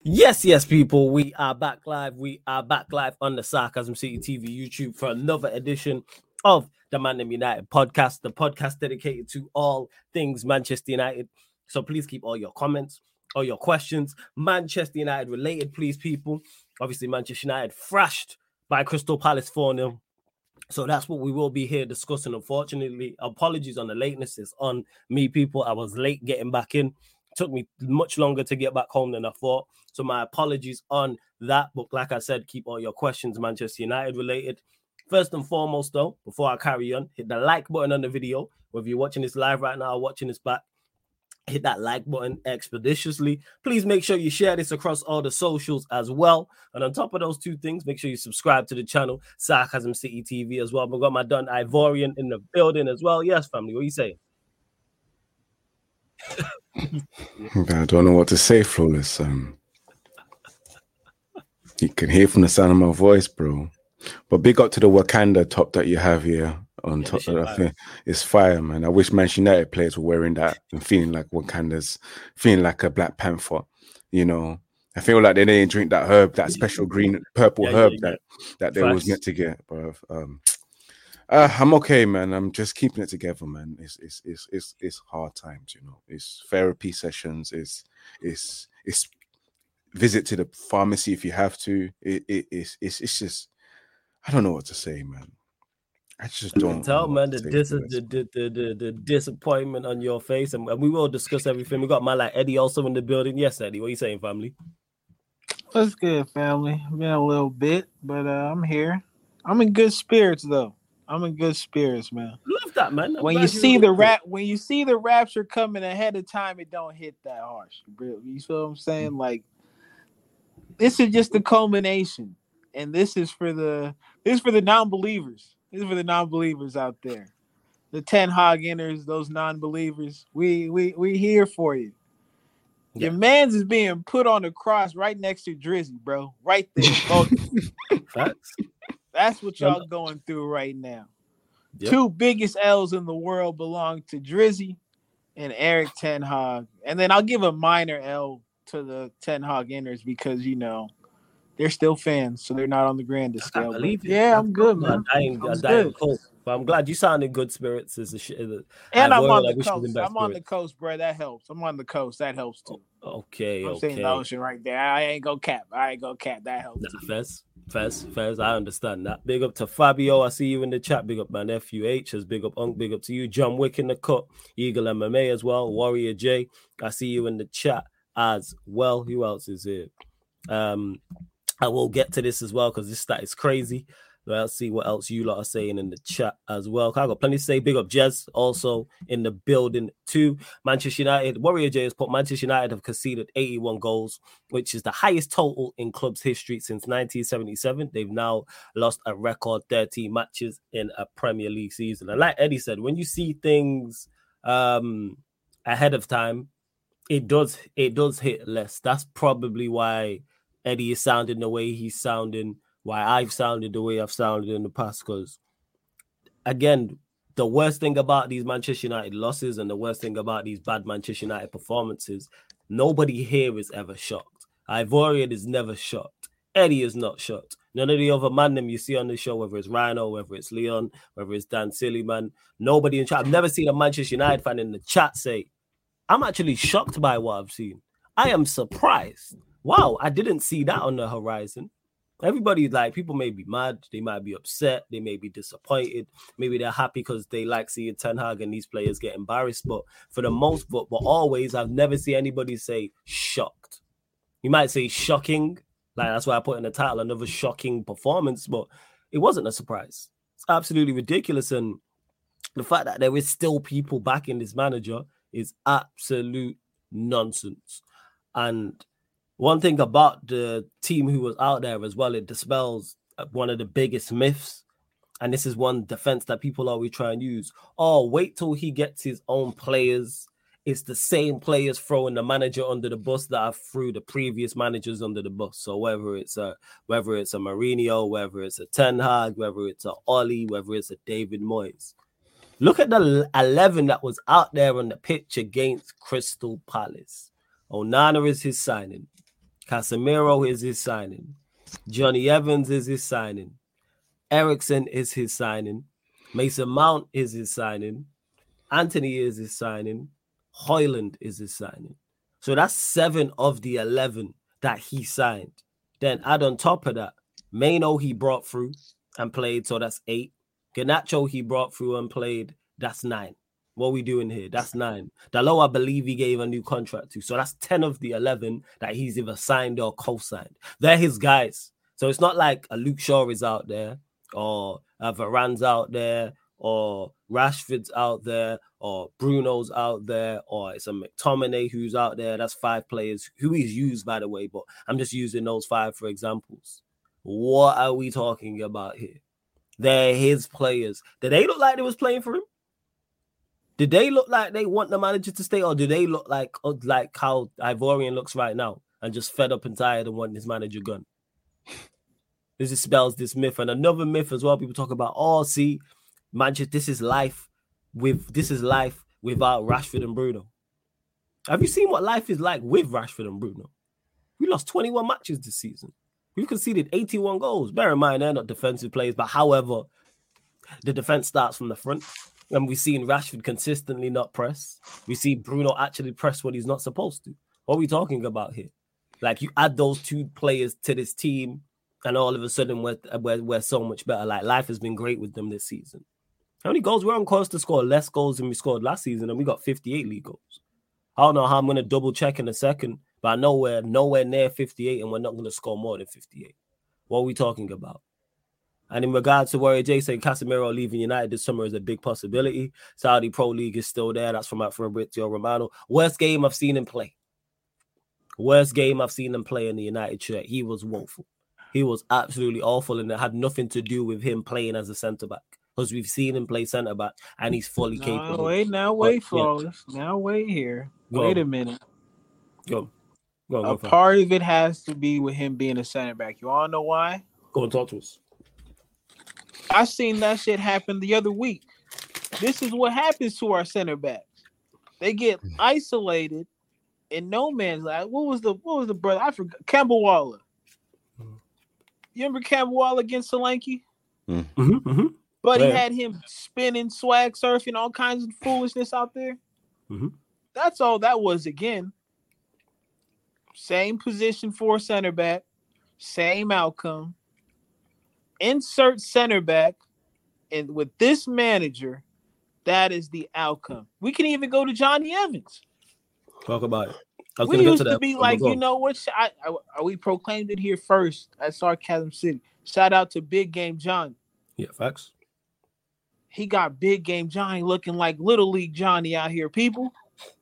Yes, people. We are back live. We are back live on the Sarcasm City TV YouTube for another edition of the Man United podcast, the podcast dedicated to all things Manchester United. So please keep all your comments, all your questions, Manchester United related, please, people. Obviously, Manchester United thrashed by Crystal Palace 4-0. So that's what we will be here discussing. Unfortunately, apologies on the lateness. It's on me, people. I was late getting back in. It took me much longer to get back home than I thought. So my apologies on that. But like I said, keep all your questions Manchester United related. First and foremost, though, before I carry on, hit the like button on the video. Whether you're watching this live right now or watching this back, hit that like button expeditiously. Please make sure you share this across all the socials as well. And on top of those two things, make sure you subscribe to the channel, Sarcasm City TV as well. We've got my Don Ivorian in the building as well. Yes, family, what are you saying? I don't know what to say, Flawless. You can hear from the sound of my voice, bro. But big up to the Wakanda top that you have here on top. I think it's fire, man. I wish Manchester United players were wearing that and feeling like Wakanda's, feeling like a Black Panther. You know, I feel like they didn't drink that herb, that special green, purple herb that they was meant to get. But I'm okay, man. I'm just keeping it together, man. It's hard times, you know. It's therapy sessions. It's visit to the pharmacy if you have to. It's just, I don't know what to say, man. I just don't tell, man, the disappointment on your face, and we will discuss everything. We got my like Eddie also in the building. Yes, Eddie, what are you saying, family? What's good, family? Been a little bit, but I'm here. I'm in good spirits, though. I'm in good spirits, man. Love that, man. When you see the rapture coming ahead of time, it don't hit that harsh. You feel what I'm saying? Like, this is just the culmination, and this is for the non-believers. This is for the non-believers out there, the Ten Hag-inners, those non-believers. We here for you. Yeah. Your man's is being put on the cross right next to Drizzy, bro. Right there. Facts. That's what y'all going through right now. Yep. Two biggest L's in the world belong to Drizzy and Erik ten Hag. And then I'll give a minor L to the Ten Hag-inners because, you know, they're still fans, so they're not on the grandest scale. Yeah, I'm good, man. But I'm glad you sounded good spirits. And I'm on the coast. I'm on the coast, bro. That helps. I'm on the coast. That helps too. Okay. I'm saying the ocean right there. I ain't gonna cap. That helps. Fez. I understand that. Big up to Fabio. I see you in the chat. Big up my nephew H. Big up Unk. Big up to you. John Wick in the cut. Eagle MMA as well. Warrior J. I see you in the chat as well. Who else is here? I will get to this as well because this stat is crazy. Let's see what else you lot are saying in the chat as well. I got plenty to say. Big up Jez also in the building too. Manchester United, Warrior J has put Manchester United have conceded 81 goals, which is the highest total in club's history since 1977. They've now lost a record 13 matches in a Premier League season. And like Eddie said, when you see things ahead of time, it does hit less. That's probably why Eddie is sounding the way he's sounding, why I've sounded the way I've sounded in the past. Because, again, the worst thing about these Manchester United losses and the worst thing about these bad Manchester United performances, nobody here is ever shocked. Ivorian is never shocked. Eddie is not shocked. None of the other man them you see on the show, whether it's Rhino, whether it's Leon, whether it's Dan Sillyman, nobody in chat. I've never seen a Manchester United fan in the chat say, I'm actually shocked by what I've seen. I am surprised. Wow, I didn't see that on the horizon. Everybody, like, people may be mad, they might be upset, they may be disappointed, maybe they're happy because they like seeing Ten Hag and these players get embarrassed, but for the most part, but always, I've never seen anybody say shocked. You might say shocking, like that's why I put in the title, another shocking performance, but it wasn't a surprise. It's absolutely ridiculous, and the fact that there is still people backing this manager is absolute nonsense. And one thing about the team who was out there as well, it dispels one of the biggest myths. And this is one defense that people always try and use. Oh, wait till he gets his own players. It's the same players throwing the manager under the bus that have threw the previous managers under the bus. So whether it's a Mourinho, whether it's a Ten Hag, whether it's a Oli, whether it's a David Moyes. Look at the 11 that was out there on the pitch against Crystal Palace. Onana is his signing. Casemiro is his signing. Johnny Evans is his signing. Eriksen is his signing. Mason Mount is his signing. Anthony is his signing. Højlund is his signing. So that's 7 of the 11 that he signed. Then add on top of that, Maino he brought through and played, so that's 8. Garnacho he brought through and played, that's 9. What are we doing here? That's 9. Dalot, I believe he gave a new contract to. So that's 10 of the 11 that he's either signed or co-signed. They're his guys. So it's not like a Luke Shaw is out there or a Varane's out there or Rashford's out there or Bruno's out there or it's a McTominay who's out there. That's 5 players who he's used, by the way, but I'm just using those 5 for examples. What are we talking about here? They're his players. Did they look like they was playing for him? Did they look like they want the manager to stay, or do they look like how Ivorian looks right now and just fed up and tired and wanting his manager gone? This dispels this myth. And another myth as well, people talk about, Manchester, this is life without Rashford and Bruno. Have you seen what life is like with Rashford and Bruno? We lost 21 matches this season. We've conceded 81 goals. Bear in mind, they're not defensive players, but however, the defense starts from the front. And we've seen Rashford consistently not press. We see Bruno actually press when he's not supposed to. What are we talking about here? Like, you add those 2 players to this team, and all of a sudden we're so much better. Like, life has been great with them this season. How many goals? We're on course to score less goals than we scored last season, and we got 58 league goals. I don't know how I'm going to double check in a second, but I know we're nowhere near 58, and we're not going to score more than 58. What are we talking about? And in regards to Warrior J saying Casemiro leaving United this summer is a big possibility. Saudi Pro League is still there. That's from Fabrizio Romano. Worst game I've seen him play. Worst game I've seen him play in the United shirt. He was woeful. He was absolutely awful, and it had nothing to do with him playing as a centre-back. Because we've seen him play centre-back, and he's fully capable. Wait, Flawless. Yeah. Now wait here. Wait a minute. Go on, part of it has to be with him being a centre-back. You all know why? Go and talk to us. I seen that shit happen the other week. This is what happens to our center backs. They get isolated in no man's land. What was the brother? I forgot. Campbell Waller. You remember Campbell Waller against Solanke? Mm-hmm, mm-hmm. But he had him spinning, swag surfing, all kinds of foolishness out there. Mm-hmm. That's all that was again. Same position for center back, same outcome. Insert center back, and with this manager, that is the outcome. We can even go to Johnny Evans. Talk about it. We used to be like, you know what? We proclaimed it here first at Sarcasm City. Shout out to Big Game Johnny. Yeah, facts. He got Big Game Johnny looking like Little League Johnny out here, people.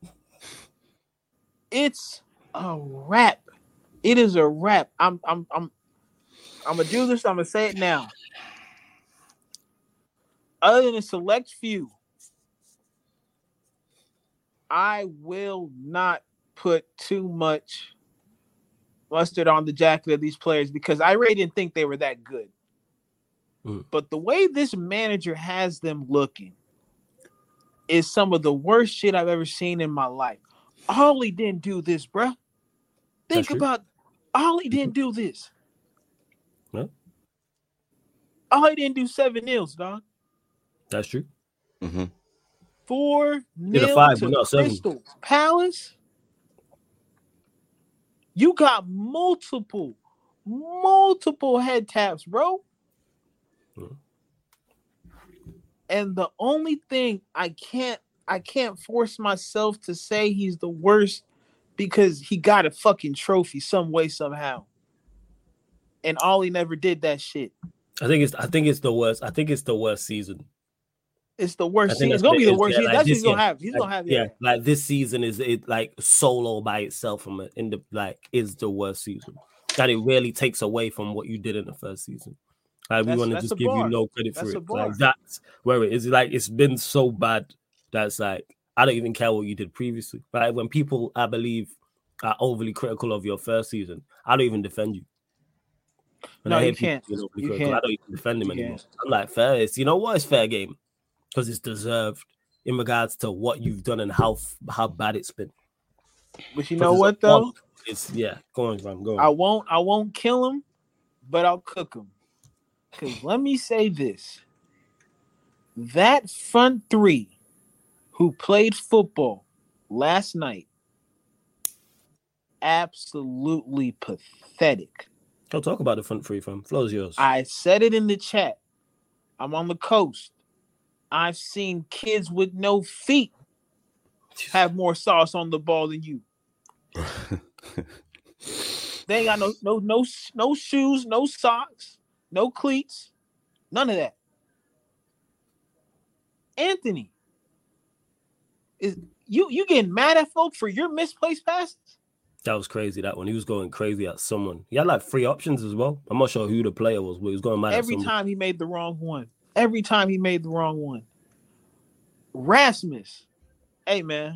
It's a wrap. It is a wrap. I'm gonna do this. I'm gonna say it now. Other than a select few, I will not put too much mustard on the jacket of these players because I really didn't think they were that good. But the way this manager has them looking is some of the worst shit I've ever seen in my life. Ollie didn't do this, bruh. Think about Ollie didn't do this. Huh? Ollie didn't do 7-0, dog. That's true. Mm-hmm. 4-0 to Crystal Palace. You got multiple head taps, bro. Mm-hmm. And the only thing I can't force myself to say he's the worst because he got a fucking trophy some way, somehow. And Ollie never did that shit. I think it's the worst. I think it's the worst season. It's the worst season. It's gonna be the worst season. That's what he's gonna have. He's gonna have. Yeah, like this season is it like solo by itself from it in the is the worst season. And it really takes away from what you did in the first season. Like we want to just give you no credit for it. Like that's where it is. Like it's been so bad that's like I don't even care what you did previously. Like when people I believe are overly critical of your first season, I don't even defend you. No, you can't. You can't. I don't even defend him anymore. I'm like fair. You know what? It's fair game because it's deserved in regards to what you've done and how bad it's been. But you know what though? Go on, fam. Go on. I won't kill him, but I'll cook him. Because let me say this. That front three who played football last night, absolutely pathetic. Don't talk about the front three, fam. Flow's yours. I said it in the chat. I'm on the coast. I've seen kids with no feet have more sauce on the ball than you. They ain't got no shoes, no socks, no cleats, none of that. Anthony, is you getting mad at folk for your misplaced passes? That was crazy. That one, he was going crazy at someone. He had like 3 options as well. I'm not sure who the player was, but he was going mad every time he made the wrong one. Every time he made the wrong one. Rasmus, hey man,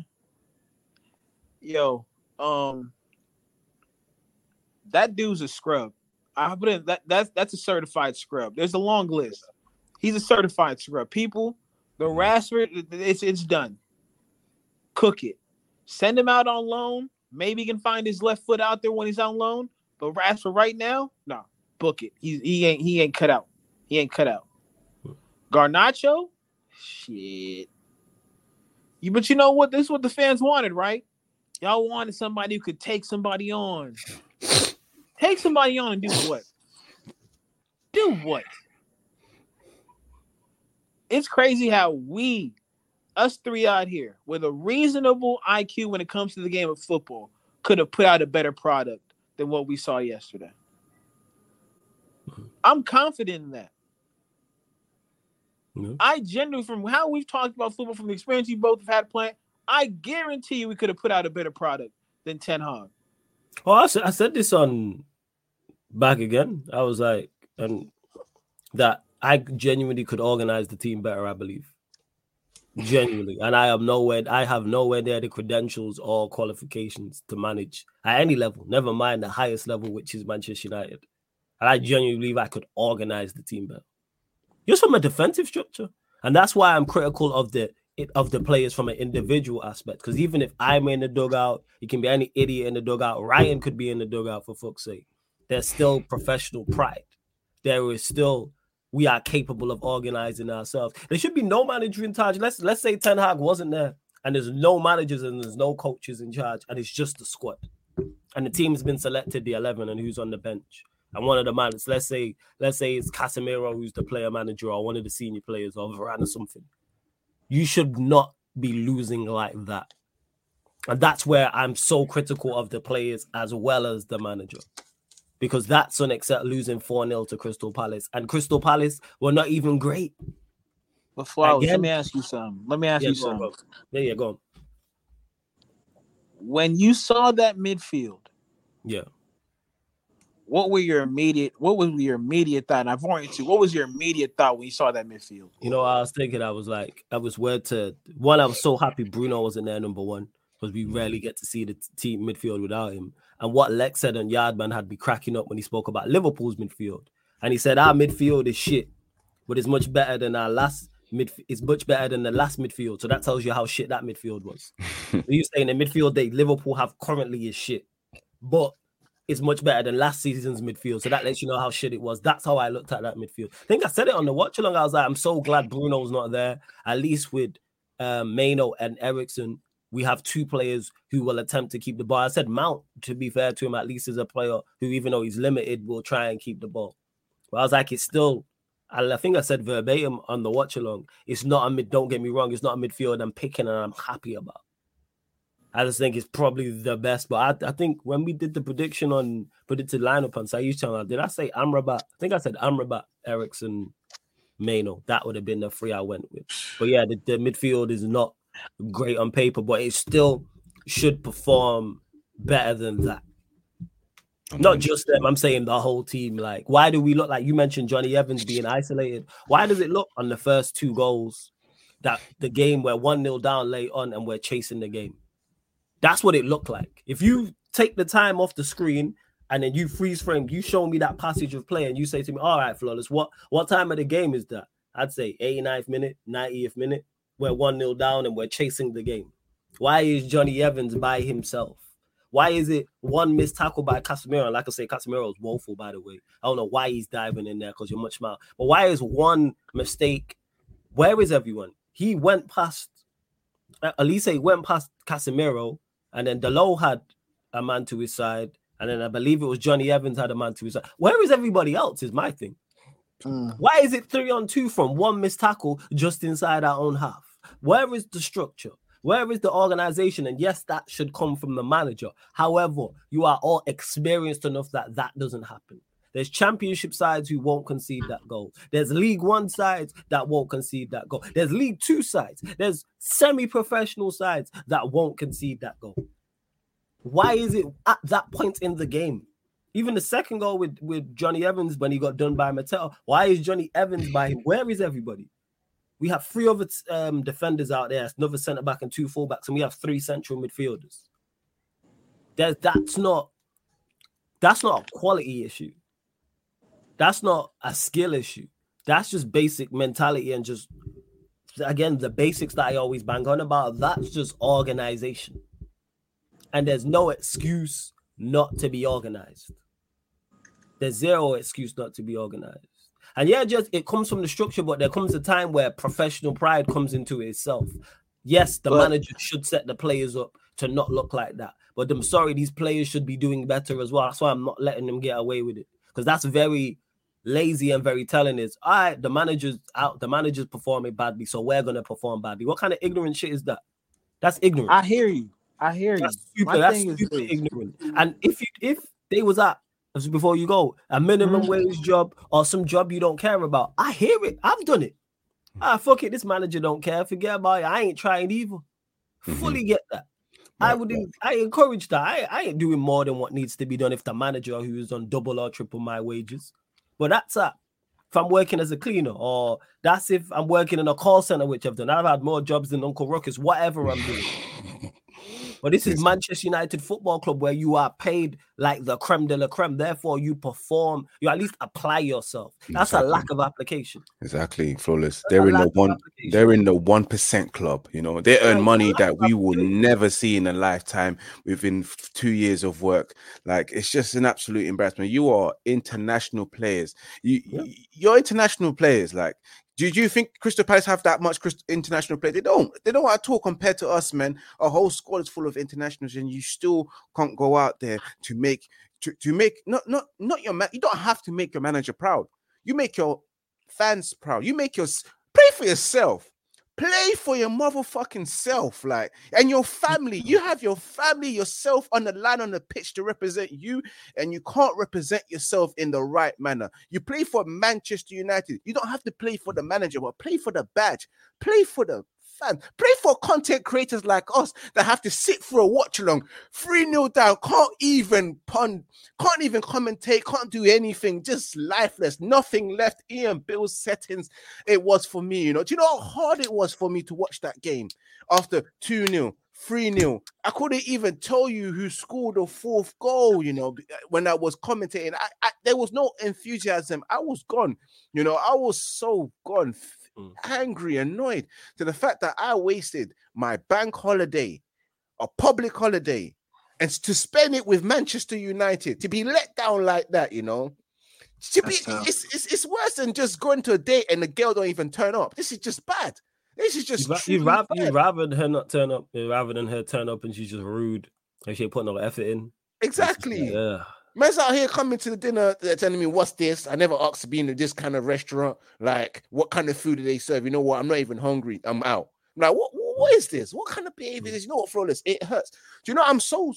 yo, that dude's a scrub. I put in that's a certified scrub. There's a long list. He's a certified scrub. People, the Rashford, it's done. Cook it. Send him out on loan. Maybe he can find his left foot out there when he's on loan. But Rashford right now, no, book it. He ain't cut out. He ain't cut out. Garnacho, shit. But you know what? This is what the fans wanted, right? Y'all wanted somebody who could take somebody on. Take somebody on and do what? Do what? It's crazy how us three out here, with a reasonable IQ when it comes to the game of football, could have put out a better product than what we saw yesterday. I'm confident in that. No. I genuinely, from how we've talked about football, from the experience you both have had playing, I guarantee you we could have put out a better product than Ten Hag. Oh, I said this on back again. I was like, and that I genuinely could organize the team better, I believe. Genuinely. And I have nowhere near the credentials or qualifications to manage at any level, never mind the highest level, which is Manchester United. And I genuinely believe I could organize the team better. Just from a defensive structure. And that's why I'm critical of the players from an individual aspect. Because even if I'm in the dugout, it can be any idiot in the dugout. Ryan could be in the dugout, for fuck's sake. There's still professional pride. There is still, we are capable of organizing ourselves. There should be no manager in charge. Let's say Ten Hag wasn't there and there's no managers and there's no coaches in charge and it's just the squad. And the team's been selected, the 11, and who's on the bench. And one of the managers, let's say it's Casemiro who's the player manager or one of the senior players or Varane or something. You should not be losing like that. And that's where I'm so critical of the players as well as the manager. Because that's unacceptable, losing 4-0 to Crystal Palace. And Crystal Palace were not even great. But Flowers, let me ask you something. Go on. When you saw that midfield, what was your immediate thought? And I've already to what was your immediate thought when you saw that midfield? You know, I was thinking, I was so happy Bruno wasn't there, number one, because we rarely get to see the team midfield without him. And what Lex said on Yardman had me cracking up when he spoke about Liverpool's midfield. And he said, our midfield is shit, but it's much better than our last it's much better than the last midfield. So that tells you how shit that midfield was. You're saying the midfield that Liverpool have currently is shit, but it's much better than last season's midfield. So that lets you know how shit it was. That's how I looked at that midfield. I think I said it on the watch along. I was like, I'm so glad Bruno's not there. At least with Maino and Eriksen, we have 2 players who will attempt to keep the ball. I said Mount, to be fair to him, at least is a player who, even though he's limited, will try and keep the ball. But I was like, it's still, I think I said verbatim on the watch along, it's not don't get me wrong, it's not a midfield I'm picking and I'm happy about. I just think it's probably the best. But I think when we did the predicted lineup on Sayu's channel, did I say Amrabat? I think I said Amrabat, Eriksen, Maino. That would have been the 3 I went with. But yeah, the midfield is not great on paper, but it still should perform better than that. Not just them, I'm saying the whole team. Like, why do we look like, you mentioned Johnny Evans being isolated? Why does it look on the first 2 goals that the game we're 1-0 down late on and we're chasing the game? That's what it looked like. If you take the time off the screen and then you freeze frame, you show me that passage of play and you say to me, all right, Flawless, what time of the game is that? I'd say 89th minute, 90th minute. We're 1-0 down and we're chasing the game. Why is Johnny Evans by himself? Why is it one missed tackle by Casemiro? And like I say, Casemiro is woeful, by the way. I don't know why he's diving in there because you're much more. But why is one mistake? Where is everyone? He went past, Elise went past Casemiro, and then Dalot had a man to his side. And then I believe it was Johnny Evans had a man to his side. Where is everybody else is my thing. Why is it 3-on-2 from one missed tackle just inside our own half? Where is the structure? Where is the organization? And yes, that should come from the manager. However, you are all experienced enough that that doesn't happen. There's championship sides who won't concede that goal. There's League One sides that won't concede that goal. There's League Two sides. There's semi-professional sides that won't concede that goal. Why is it at that point in the game? Even the second goal with Johnny Evans when he got done by Mattel, why is Johnny Evans by him? Where is everybody? We have 3 other defenders out there, another centre-back and 2 full-backs, and we have 3 central midfielders. That's not a quality issue. That's not a skill issue. That's just basic mentality and just, again, the basics that I always bang on about. That's just organization. And there's no excuse not to be organized. There's zero excuse not to be organized. And yeah, just it comes from the structure, but there comes a time where professional pride comes into itself. Yes, the manager should set the players up to not look like that. But I'm sorry, these players should be doing better as well. That's why I'm not letting them get away with it. Because that's very lazy and very telling is, all right, the manager's out, the manager's performing badly, so we're going to perform badly. What kind of ignorant shit is that? That's ignorant. I hear you. That's super ignorant. And if they was at, before you go, a minimum wage job or some job you don't care about, I hear it. I've done it. Fuck it. This manager don't care. Forget about it. I ain't trying either. Fully get that. I encourage that. I ain't doing more than what needs to be done if the manager who is on double or triple my wages. But that's that. If I'm working as a cleaner, or that's if I'm working in a call center, which I've done. I've had more jobs than Uncle Ruckus, whatever I'm doing. But this is Manchester United Football Club where you are paid like the creme de la creme. Therefore, you perform, you at least apply yourself. That's a lack of application. Exactly, Flawless. They're in the 1% club. You know, they earn money that we will never see in a lifetime within 2 years of work. Like, it's just an absolute embarrassment. You are international players. You're international players. Like, do you think Crystal Palace have that much international play? They don't at all compared to us, man. A whole squad is full of internationals, and you still can't go out there to make not your man. You don't have to make your manager proud. You make your fans proud. You make play for yourself. Play for your motherfucking self, like, and your family. You have your family, yourself on the line on the pitch to represent you, and you can't represent yourself in the right manner. You play for Manchester United. You don't have to play for the manager, but play for the badge. Play for the fans. Play for content creators like us that have to sit for a watch along, 3-0 down, can't even commentate, can't do anything, just lifeless, nothing left. Ian Bill's settings, it was for me, you know. Do you know how hard it was for me to watch that game after 2-0, 3-0? I couldn't even tell you who scored the 4th goal, you know, when I was commentating. There was no enthusiasm. I was gone, you know. I was so gone. Angry, annoyed to the fact that I wasted my bank holiday, a public holiday, and to spend it with Manchester United, to be let down like that, you know. It's worse than just going to a date and the girl don't even turn up. This is just bad. This is just you'd rather her not turn up rather than her turn up and she's just rude and she ain't put no effort in. Exactly. Yeah. Man's out here coming to the dinner, they're telling me, what's this? I never asked to be in this kind of restaurant. Like, what kind of food do they serve? You know what? I'm not even hungry. I'm out. I'm like, what is this? What kind of behavior is this? You know what, Flawless? It hurts. Do you know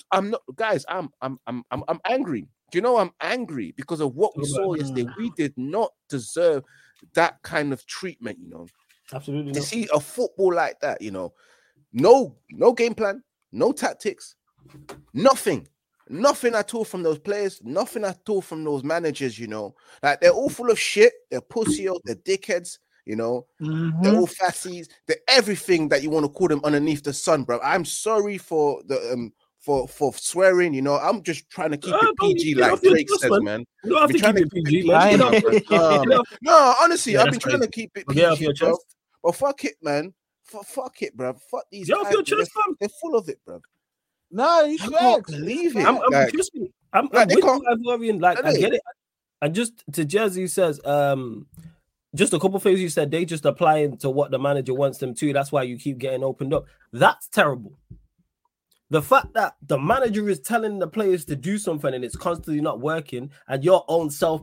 I'm angry. Do you know I'm angry because of what we saw yesterday? We did not deserve that kind of treatment, you know. Absolutely. To see a football like that, you know, no game plan, no tactics, nothing at all from those players, nothing at all from those managers, you know. Like, they're all full of shit, they're pussy-o, they're dickheads, you know. They're all fassies, they're everything that you want to call them underneath the sun, bro. I'm sorry for the for swearing, you know. I'm just trying to keep it PG, like Drake says, man. You don't have to keep it PG, man. No, honestly, I've been trying to keep it PG, get off your chest. But fuck it, man. Fuck it, bro. Fuck these guys. Your chest, they're full of it, bro. No, he's I can't facts. believe it. I'm Like, just I'm like, they with can't- you, Ivorian. Like I get it. And just to Jersey says, just a couple things you said, they just applying to what the manager wants them to. That's why you keep getting opened up. That's terrible. The fact that the manager is telling the players to do something and it's constantly not working, and your own self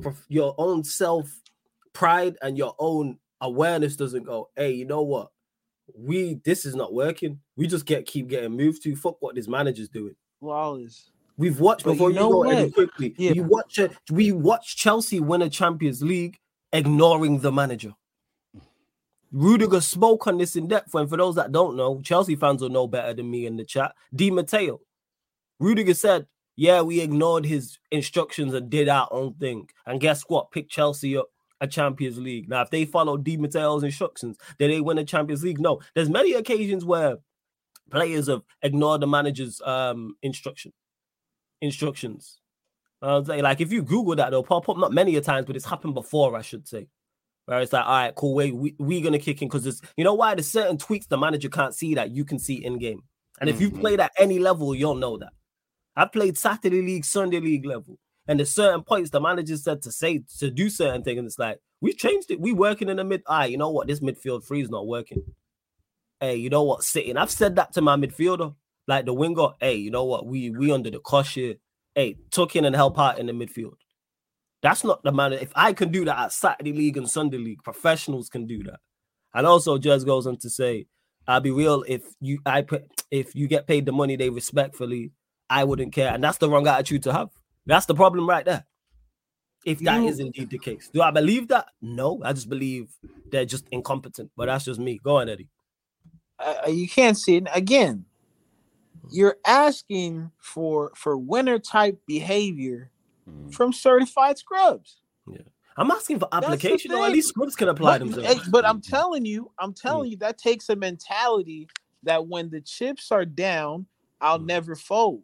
pride and your own awareness doesn't go, hey, you know what? This is not working. We just keep getting moved to. Fuck what this manager's doing. Flawless. We've watched But before you you know go what? Eddie, quickly. Yeah. We watched Chelsea win a Champions League, ignoring the manager. Rudiger spoke on this in depth, and for those that don't know, Chelsea fans will know better than me in the chat. Di Matteo. Rudiger said, yeah, we ignored his instructions and did our own thing. And guess what? Picked Chelsea up a Champions League. Now, if they follow Di Matteo's instructions, did they win a Champions League? No. There's many occasions where players have ignored the manager's instructions. Like if you Google that, they'll pop up. Not many a times, but it's happened before, I should say. Where it's like, all right, cool, we're gonna kick in because there's, you know why? There's certain tweaks the manager can't see that you can see in game. And if you played at any level, you'll know that. I've played Saturday League, Sunday League level, and there's certain points the manager said to do certain things, and it's like we've changed it. We working in the mid. You know what? This midfield three is not working. Hey, you know what? Sitting. I've said that to my midfielder, like the winger. Hey, you know what? We under the cosh here. Hey, tuck in and help out in the midfield. That's not the man. If I can do that at Saturday League and Sunday League, professionals can do that. And also, Jez goes on to say, "I'll be real. If you get paid the money they respectfully, I wouldn't care." And that's the wrong attitude to have. That's the problem right there. If that is indeed the case, do I believe that? No, I just believe they're just incompetent. But that's just me. Go on, Eddie. You can't see it again. You're asking for winner type behavior from certified scrubs. Yeah, I'm asking for application. At least scrubs can apply themselves. But I'm telling you, that takes a mentality that when the chips are down, I'll never fold.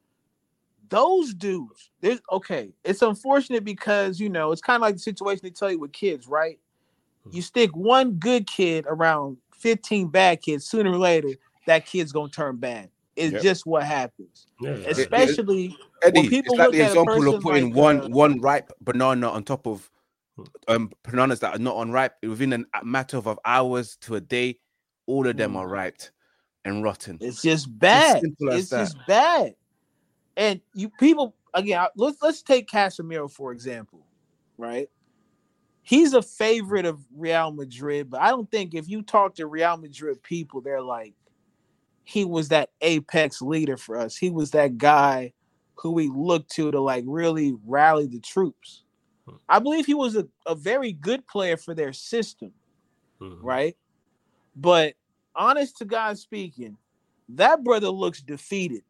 Those dudes, it's unfortunate because, it's kind of like the situation they tell you with kids, right? You stick one good kid around 15 bad kids, sooner or later, that kid's going to turn bad. It's just what happens. Yeah. Especially Eddie, when people it's like look the at example of putting like, one ripe banana on top of bananas that are not unripe. Within a matter of hours to a day, all of them are ripe and rotten. It's just bad. It's just bad. And you people, again, let's take Casemiro, for example, right? He's a favorite of Real Madrid, but I don't think if you talk to Real Madrid people, they're like, he was that apex leader for us. He was that guy who we looked to like really rally the troops. I believe he was a very good player for their system, right? But honest to God speaking, that brother looks defeated.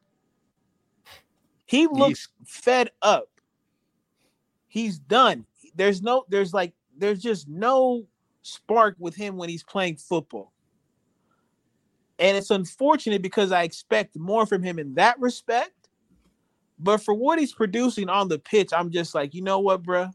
He looks fed up. He's done. There's just no spark with him when he's playing football. And it's unfortunate because I expect more from him in that respect. But for what he's producing on the pitch, I'm just like, you know what, bro?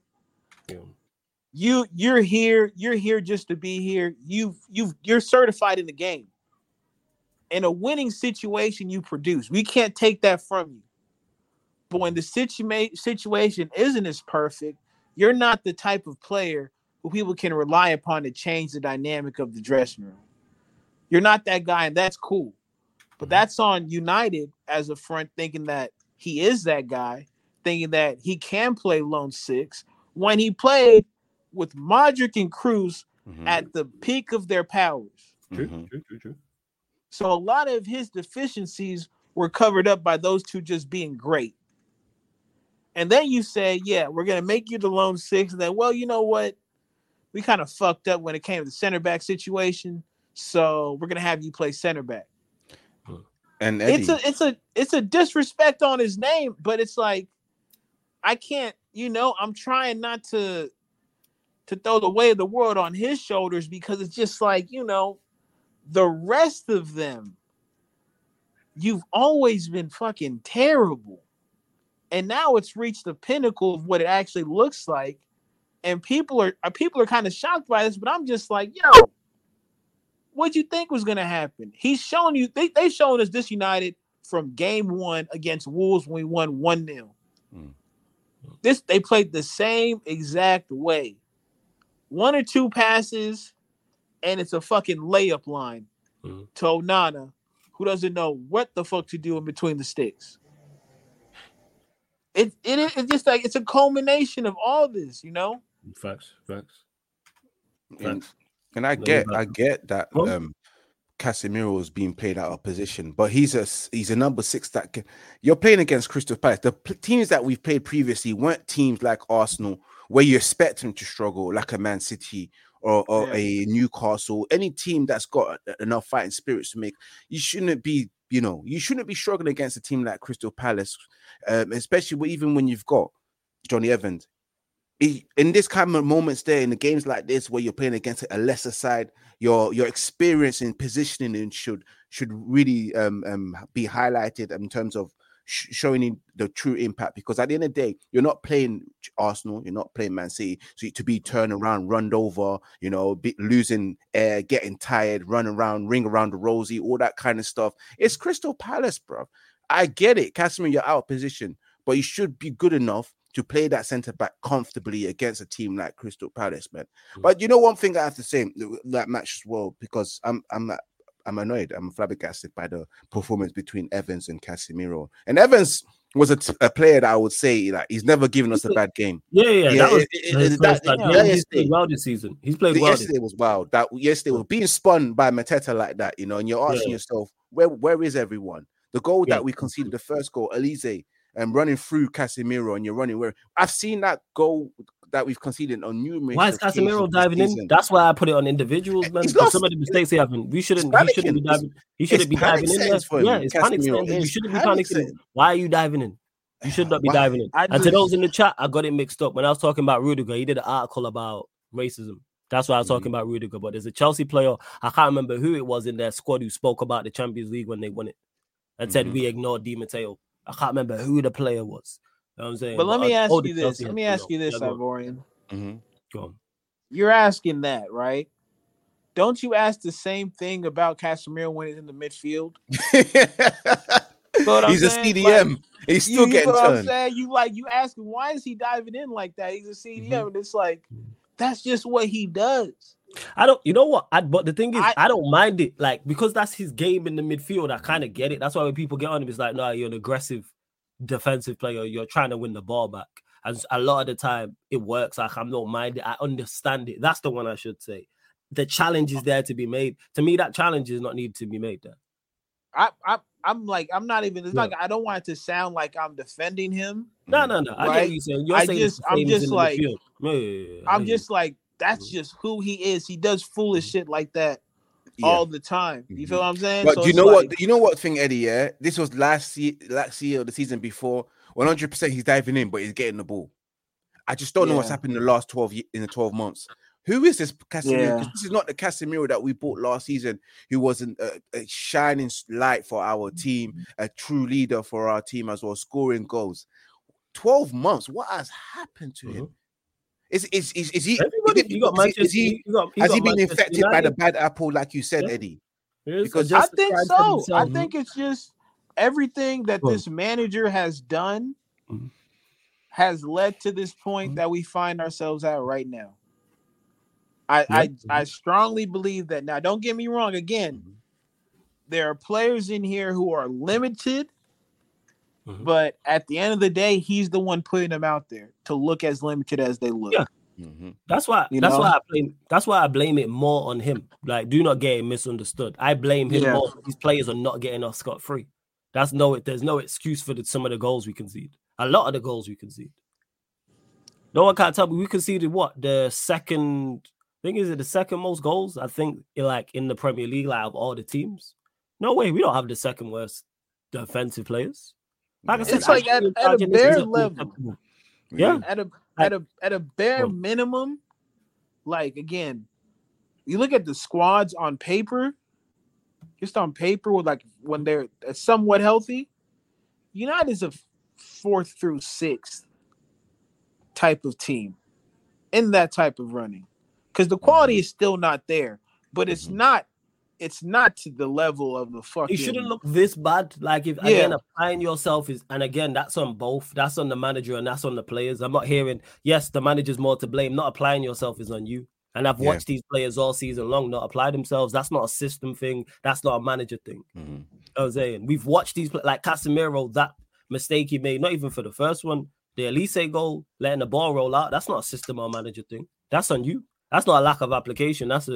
Yeah. You're here just to be here. You're certified in the game. In a winning situation, you produce. We can't take that from you. But when the situation isn't as perfect, you're not the type of player who people can rely upon to change the dynamic of the dressing room. You're not that guy, and that's cool. But that's on United as a front, thinking that he is that guy, thinking that he can play lone six when he played with Modric and Kroos at the peak of their powers. True. So a lot of his deficiencies were covered up by those two just being great. And then you say, yeah, we're going to make you the lone six. And then, well, you know what? We kind of fucked up when it came to the center back situation. So we're going to have you play center back. And Eddie, it's a disrespect on his name, but it's like, I can't, I'm trying not to throw the weight of the world on his shoulders because it's just like, the rest of them, you've always been fucking terrible. And now it's reached the pinnacle of what it actually looks like. And people are kind of shocked by this, but I'm just like, what'd you think was going to happen? He's shown you, they've shown us this United from game 1 against Wolves when we won 1-0. They played the same exact way. 1 or 2 passes, and it's a fucking layup line to Onana, who doesn't know what the fuck to do in between the sticks. It's just like it's a culmination of all this, you know. Facts. And I get that Casemiro is being played out of position, but he's a number 6 that you're playing against Crystal Palace. The teams that we've played previously weren't teams like Arsenal where you expect them to struggle, like a Man City or a Newcastle. Any team that's got enough fighting spirits to make, you shouldn't be struggling against a team like Crystal Palace, especially even when you've got Johnny Evans. In this kind of moments there, in the games like this where you're playing against a lesser side, your experience in positioning should really be highlighted in terms of showing the true impact, because at the end of the day, you're not playing Arsenal, you're not playing Man City, so to be turned around, run over, losing air, getting tired, run around, ring around the rosy, all that kind of stuff. It's Crystal Palace, bro. I get it, Casemiro, you're out of position, but you should be good enough to play that centre back comfortably against a team like Crystal Palace, man. But one thing I have to say that match as well, because I'm annoyed. I'm flabbergasted by the performance between Evans and Casemiro. And Evans was a player that I would say like he's never given us a bad game. He's played well this season. He's played well. Yesterday was wild. Yesterday was being spun by Mateta like that, and you're asking yourself, where is everyone? The goal that we conceded, the first goal, Elise, and running through Casemiro, and you're running where I've seen that goal that we've conceded on numerous. Why is Casemiro diving in? That's why I put it on individuals, man. Some of the mistakes he having, he shouldn't be diving. He shouldn't be diving in there. Yeah, it's panic settings. You shouldn't be panicking. Why are you diving in? You should not be diving in. And to those in the chat, I got it mixed up when I was talking about Rudiger. He did an article about racism. That's why I was talking about Rudiger. But there's a Chelsea player, I can't remember who it was in their squad, who spoke about the Champions League when they won it and said we ignored Di Matteo. I can't remember who the player was. You know what I'm saying? But let me ask you this. Let me ask you this, Ivorian. Go on. You're asking that, right? Don't you ask the same thing about Casemiro when he's in the midfield? He's a CDM. Like, he's still getting turned. I'm saying? You ask him, why is he diving in like that? He's a CDM. And it's like, that's just what he does. I don't, you know what? But the thing is, I don't mind it. Like, because that's his game in the midfield, I kind of get it. That's why when people get on him, it's like, no, you're an aggressive defensive player. You're trying to win the ball back. And a lot of the time, it works. Like, I'm not minded. I understand it. That's the one I should say. The challenge is there to be made. To me, that challenge is not needed to be made there. I'm not even. It's like I don't want it to sound like I'm defending him. No. I get what you're saying. I'm just like that's just who he is. He does foolish shit like that all the time. You feel what I'm saying? But so you know what? You know what thing, Eddie? Yeah, this was last year or the season before. 100% he's diving in, but he's getting the ball. I just don't know what's happened in the last 12 months. Who is this Casemiro? Because this is not the Casemiro that we bought last season, who was a shining light for our team, a true leader for our team as well, scoring goals. 12 months. What has happened to him? Is he? Has he been infected by the bad apple, like you said, Eddie? Because I think so. I think it's just everything that this manager has done has led to this point that we find ourselves at right now. I strongly believe that. Now, don't get me wrong. Again, there are players in here who are limited, but at the end of the day, he's the one putting them out there to look as limited as they look. Yeah. That's why I blame it more on him. Like, do not get it misunderstood. I blame him more. These players are not getting off scot-free. There's no excuse for some of the goals we concede. A lot of the goals we concede. No one can't tell me we conceded what? The second most goals, I think, like in the Premier League, like of all the teams. No way, we don't have the second worst defensive players. Like I said, it's like at a bare level. Yeah. At a bare minimum, like again, you look at the squads on paper, just on paper, with like when they're somewhat healthy, United is a 4th through 6th type of team in that type of running. Because the quality is still not there, but it's not it's not to the level of the fucking. It shouldn't look this bad. Like if again applying yourself is, and again that's on both. That's on the manager and that's on the players. I'm not hearing. Yes, the manager's more to blame. Not applying yourself is on you. And I've watched these players all season long not apply themselves. That's not a system thing. That's not a manager thing. Mm-hmm. I was saying we've watched these like Casemiro, that mistake he made. Not even for the first one, the Elise goal, letting the ball roll out. That's not a system or manager thing. That's on you. That's not a lack of application. That's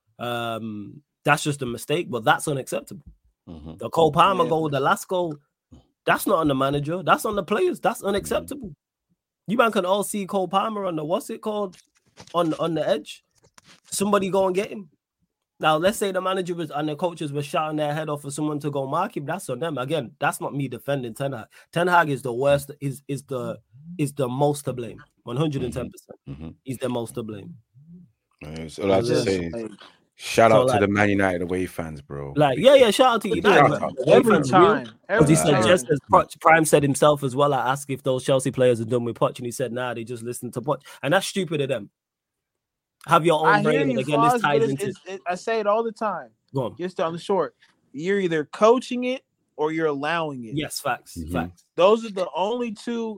just a mistake, but that's unacceptable. Mm-hmm. The Cole Palmer goal, the last goal, that's not on the manager. That's on the players. That's unacceptable. Mm-hmm. You man can all see Cole Palmer on the, what's it called? On the edge. Somebody go and get him. Now, let's say the manager was and the coaches were shouting their head off for someone to go mark him. That's on them. Again, that's not me defending Ten Hag. Ten Hag is the worst, is the most to blame. 110%. Mm-hmm. He's the most to blame. So I was just saying, shout out to the Man United away fans, bro. Like, shout out to United. Every time. He said, just as Prime said himself as well, I asked if those Chelsea players are done with Poch, and he said, nah, they just listen to Poch. And that's stupid of them. Have your own brain. And again, this ties into... I say it all the time. Go on. Just on the short. You're either coaching it or you're allowing it. Yes, facts. Mm-hmm. Facts. Those are the only two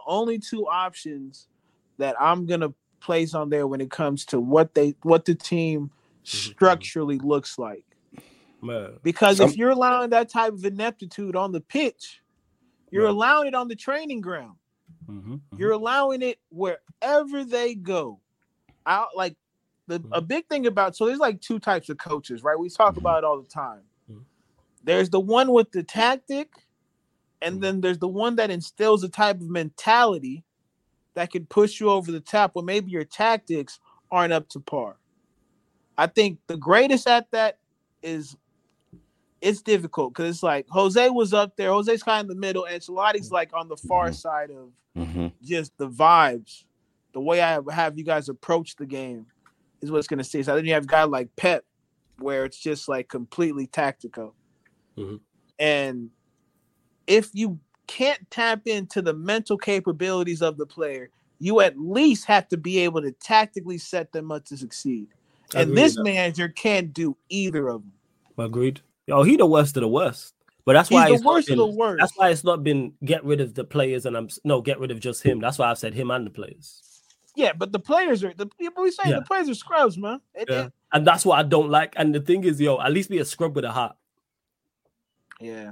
options that I'm gonna place on there when it comes to what the team structurally looks like. Man. Because if you're allowing that type of ineptitude on the pitch, you're allowing it on the training ground. Mm-hmm. You're allowing it wherever they go. Out like a big thing about, so there's like two types of coaches, right? We talk about it all the time. There's the one with the tactic, and then there's the one that instills a type of mentality that can push you over the top when maybe your tactics aren't up to par. I think the greatest at that is it's difficult because it's like Jose was up there. Jose's kind of in the middle. Ancelotti's like on the far side of just the vibes. The way I have you guys approach the game is what's going to see. So then you have a guy like Pep, where it's just like completely tactical. Mm-hmm. And if you can't tap into the mental capabilities of the player, you at least have to be able to tactically set them up to succeed. And this manager can't do either of them. Agreed. Yo, he the worst of the worst. But that's why he's the worst of the worst. That's why it's not been get rid of the players and get rid of just him. That's why I've said him and the players. Yeah, but the players are the players are scrubs, man. And that's what I don't like. And the thing is, at least be a scrub with a heart. Yeah.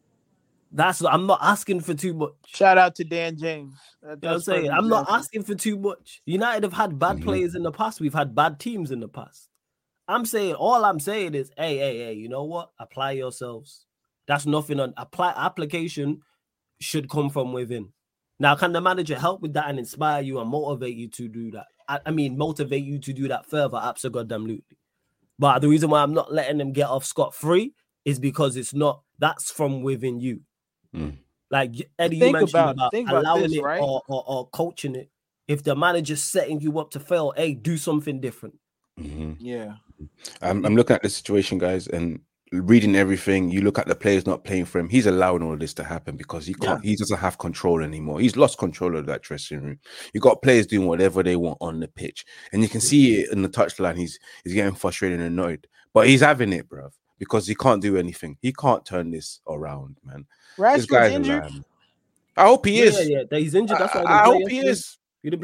I'm not asking for too much. Shout out to Dan James. I'm saying I'm not asking for too much. United have had bad players in the past. We've had bad teams in the past. All I'm saying is, hey, you know what? Apply yourselves. That's nothing on application should come from within. Now, can the manager help with that and inspire you and motivate you to do that? Motivate you to do that further, absolutely. But the reason why I'm not letting them get off scot-free is because that's from within you. Like Eddie, you mentioned about allowing this, right? or coaching it. If the manager's setting you up to fail, hey, do something different. Mm-hmm. Yeah. I'm looking at the situation, guys, and reading everything. You look at the players not playing for him. He's allowing all of this to happen because he doesn't have control anymore. He's lost control of that dressing room. You got players doing whatever they want on the pitch, and you can see it in the touchline. He's getting frustrated and annoyed, but he's having it, bruv, because he can't do anything. He can't turn this around, man. This guy's injured. I hope he is. Yeah, he's injured. That's why I hope he is.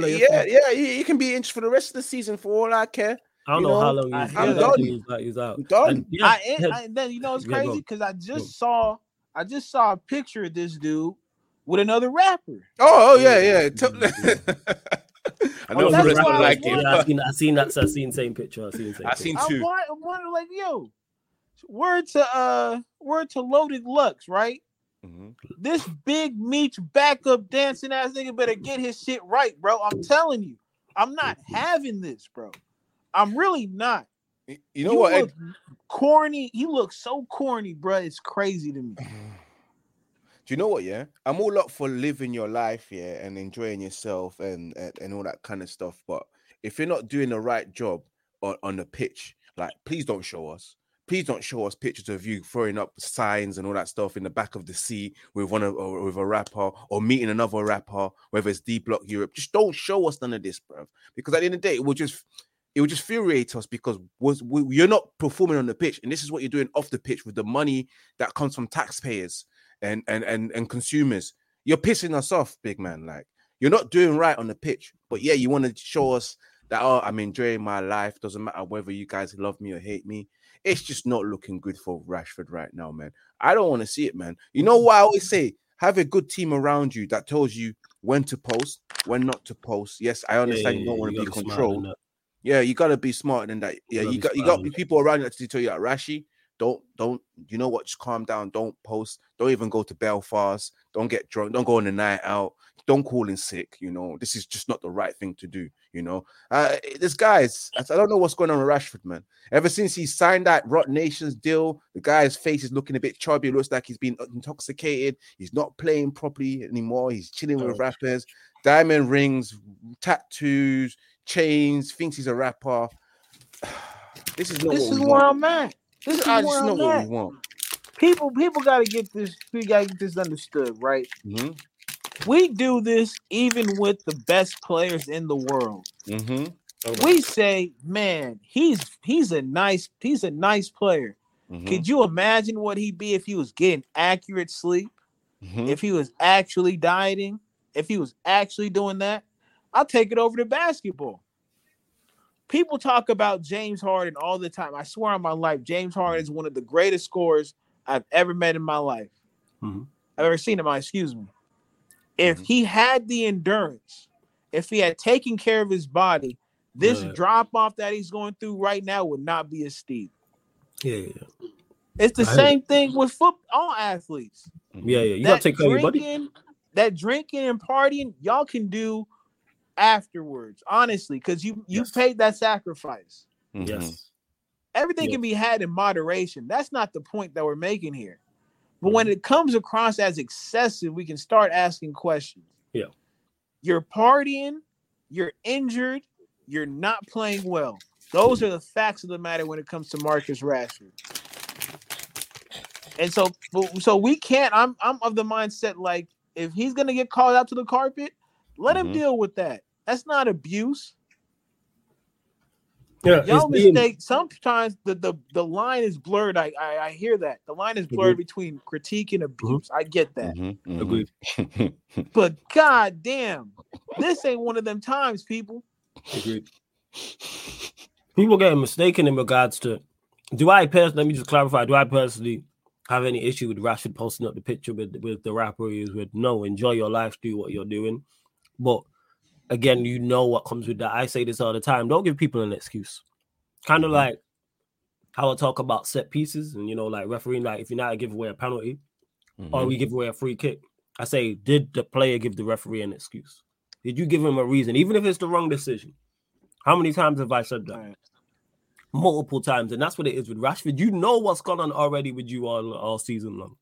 He can be injured for the rest of the season for all I care. I don't know how long he's out. I'm done. And then it's crazy because I just saw a picture of this dude with another rapper. Oh yeah. I know that's why like it. I seen the same picture. I seen two. I'm wondering, like, yo, word to Loaded Lux, right? Mm-hmm. This big Meech backup dancing ass nigga better get his shit right, bro. I'm telling you, I'm not having this, bro. I'm really not. You know what? Corny. He looks so corny, bro. It's crazy to me. Do you know what? Yeah, I'm all up for living your life, and enjoying yourself and all that kind of stuff. But if you're not doing the right job on the pitch, like, please don't show us. Please don't show us pictures of you throwing up signs and all that stuff in the back of the seat with with a rapper or meeting another rapper, whether it's D Block Europe. Just don't show us none of this, bro. Because at the end of the day, it will just it would just infuriate us because you're not performing on the pitch, and this is what you're doing off the pitch with the money that comes from taxpayers and consumers. You're pissing us off, big man. Like, you're not doing right on the pitch, but yeah, you want to show us that, oh, I'm enjoying my life. Doesn't matter whether you guys love me or hate me. It's just not looking good for Rashford right now, man. I don't want to see it, man. You know what I always say? Have a good team around you that tells you when to post, when not to post. Yes, I understand you don't want to be controlled. Yeah, you got to be smarter than that. Yeah, you got people around you that tell you that, Rashi, don't, you know what? Just calm down. Don't post. Don't even go to Belfast. Don't get drunk. Don't go on a night out. Don't call in sick. You know, this is just not the right thing to do. You know, this guy's, I don't know what's going on with Rashford, man. Ever since he signed that Rot Nations deal, the guy's face is looking a bit chubby. It looks like he's been intoxicated. He's not playing properly anymore. He's chilling with rappers, diamond rings, tattoos, chains, thinks he's a rapper. This is where I'm at. This is not what we want. People gotta get this. We gotta get this understood, right? Mm-hmm. We do this even with the best players in the world. Mm-hmm. Okay. We say, man, he's a nice player. Mm-hmm. Could you imagine what he'd be if he was getting accurate sleep? Mm-hmm. If he was actually dieting? If he was actually doing that? I'll take it over to basketball. People talk about James Harden all the time. I swear on my life, James Harden is one of the greatest scorers I've ever met in my life. Mm-hmm. I've ever seen in my, excuse me. If he had the endurance, if he had taken care of his body, this drop-off that he's going through right now would not be as steep. Yeah. It's the same thing with all athletes. Yeah. You got to take care of your body. That drinking and partying, y'all can do afterwards, honestly, because you paid that sacrifice. Yes. Everything can be had in moderation. That's not the point that we're making here. But when it comes across as excessive, we can start asking questions. Yeah. You're partying, you're injured, you're not playing well. Those are the facts of the matter when it comes to Marcus Rashford. And so we can't, I'm of the mindset, like, if he's going to get called out to the carpet, let him deal with that. That's not abuse. Yeah, y'all mistake. Sometimes the line is blurred. I hear that. The line is blurred between critique and abuse. I get that. Agreed. But god damn, this ain't one of them times, people. Agreed. People get mistaken in regards to, let me just clarify, do I personally have any issue with Rashford posting up the picture with the rapper he is with? No, enjoy your life, do what you're doing. But again, you know what comes with that. I say this all the time. Don't give people an excuse. Kind of like how I talk about set pieces and, like refereeing, like if you're not give away a penalty or we give away a free kick, I say, did the player give the referee an excuse? Did you give him a reason? Even if it's the wrong decision. How many times have I said that? Right. Multiple times. And that's what it is with Rashford. You know what's gone on already with you all season long.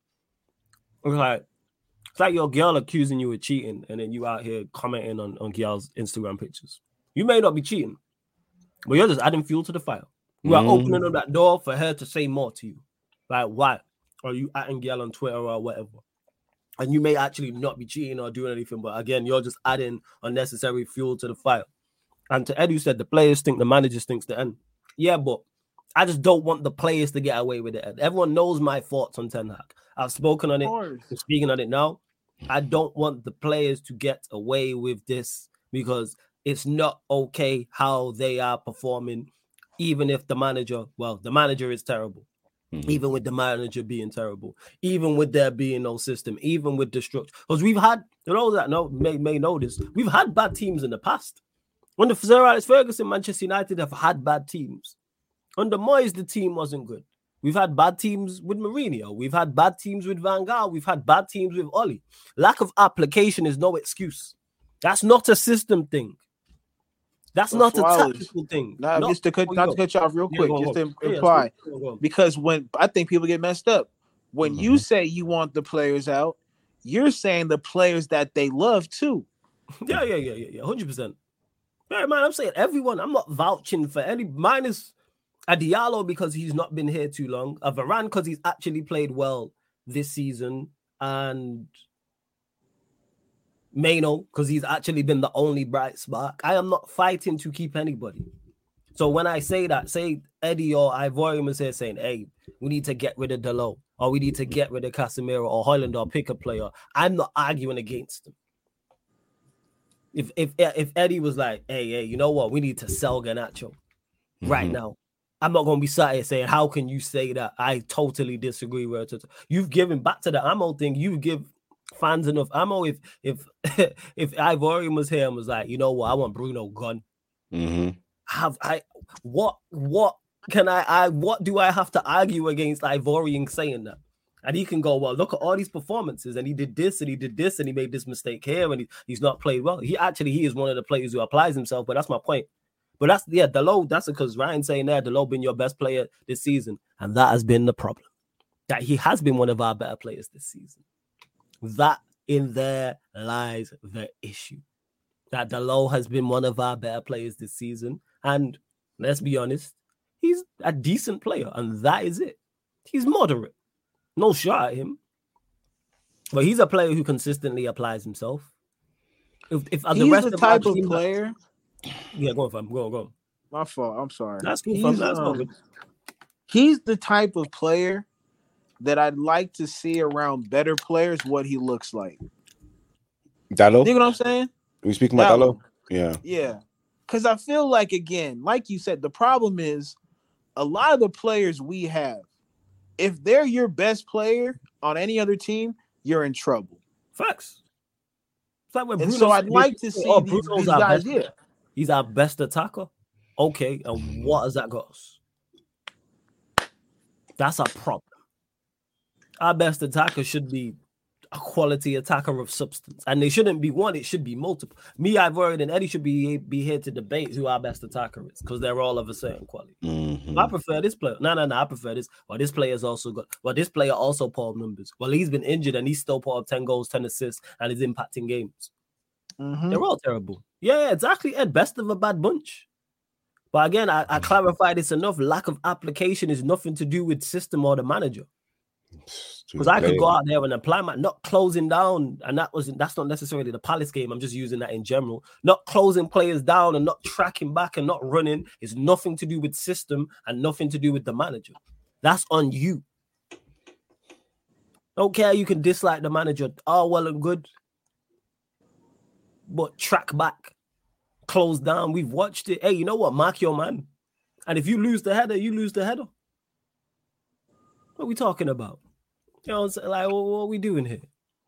It's like your girl accusing you of cheating, and then you out here commenting on girls' Instagram pictures. You may not be cheating, but you're just adding fuel to the fire. You are opening up that door for her to say more to you. Like, why? Or you atting girl on Twitter or whatever. And you may actually not be cheating or doing anything, but again, you're just adding unnecessary fuel to the fire. And to Ed, who said the players think the manager thinks the end. Yeah, but I just don't want the players to get away with it. Everyone knows my thoughts on Ten Hag. I've spoken on it. I'm speaking on it now. I don't want the players to get away with this because it's not okay how they are performing, even if the manager is terrible. Even with the manager being terrible, even with there being no system, even with the structure. Because we've had, may know this, we've had bad teams in the past. Under Sir Alex Ferguson, Manchester United have had bad teams. Under Moyes, the team wasn't good. We've had bad teams with Mourinho. We've had bad teams with Van Gaal. We've had bad teams with Oli. Lack of application is no excuse. That's not a system thing. That's not a tactical thing. Not to cut you off real quick, just to imply. Because when I think people get messed up, when you say you want the players out, you're saying the players that they love too. Yeah, 100%. Yeah, man, I'm saying everyone. I'm not vouching for any, minus a Diallo because he's not been here too long, a Varane because he's actually played well this season, and Maino because he's actually been the only bright spark. I am not fighting to keep anybody. So when I say that, say Eddie or Ivorian was here saying, hey, we need to get rid of Dalot, or we need to get rid of Casemiro or Højlund or pick a player, I'm not arguing against them. If Eddie was like, hey, you know what, we need to sell Garnacho right now, I'm not going to be sat here saying, how can you say that? I totally disagree with it. You've given back to the ammo thing. You give fans enough ammo. If Ivorian was here and was like, you know what, I want Bruno gone. What do I have to argue against Ivorian saying that? And he can go, well, look at all these performances, and he did this, and he did this, and he made this mistake here, and he's not played well. He is one of the players who applies himself, but that's my point. But Dalot, that's because Ryan's saying there, Dalot been your best player this season, and that has been the problem. That he has been one of our better players this season. That in there lies the issue. That Dalot has been one of our better players this season, and let's be honest, he's a decent player, and that is it. He's moderate. No shot at him. But he's a player who consistently applies himself. If he's the type of player... Yeah, go on, fam. Go on. My fault. I'm sorry. That's cool, fam. That's all good. He's the type of player that I'd like to see around better players what he looks like. Dalot? You know what I'm saying? We speaking about Dalot? Yeah. Yeah. Because I feel like, again, like you said, the problem is a lot of the players we have, if they're your best player on any other team, you're in trouble. Facts. It's like when so I'd like to see these guys here. He's our best attacker. Okay, and what has that got us? That's a problem. Our best attacker should be a quality attacker of substance. And they shouldn't be one, it should be multiple. Me, Ivorian, and Eddie should be here to debate who our best attacker is, because they're all of a certain quality. I prefer this player. No, I prefer this. Well, this player is also good. Well, this player also put up numbers. Well, he's been injured and he's still put up 10 goals, 10 assists, and is impacting games. They're all terrible. Yeah, exactly, Ed. Best of a bad bunch. But again, I clarified this enough. Lack of application is nothing to do with system or the manager. Because I could go out there and apply my not closing down, and that's not necessarily the Palace game. I'm just using that in general. Not closing players down and not tracking back and not running is nothing to do with system and nothing to do with the manager. That's on you. Don't care. You can dislike the manager. All well and good. But track back, close down. We've watched it. Hey, you know what? Mark your man. And if you lose the header, you lose the header. What are we talking about? You know, like, what are we doing here?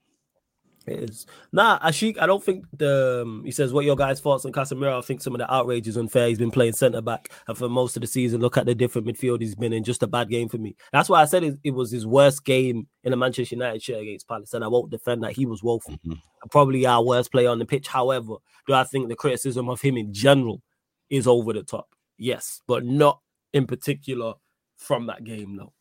It is. Nah, Ashik, I don't think he says, what your guys' thoughts on Casemiro? I think some of the outrage is unfair. He's been playing centre-back, and for most of the season, look at the different midfield he's been in. Just a bad game for me. That's why I said it was his worst game in a Manchester United shirt against Palace, and I won't defend that. He was woeful. Probably our worst player on the pitch. However, do I think the criticism of him in general is over the top? Yes, but not in particular from that game, no.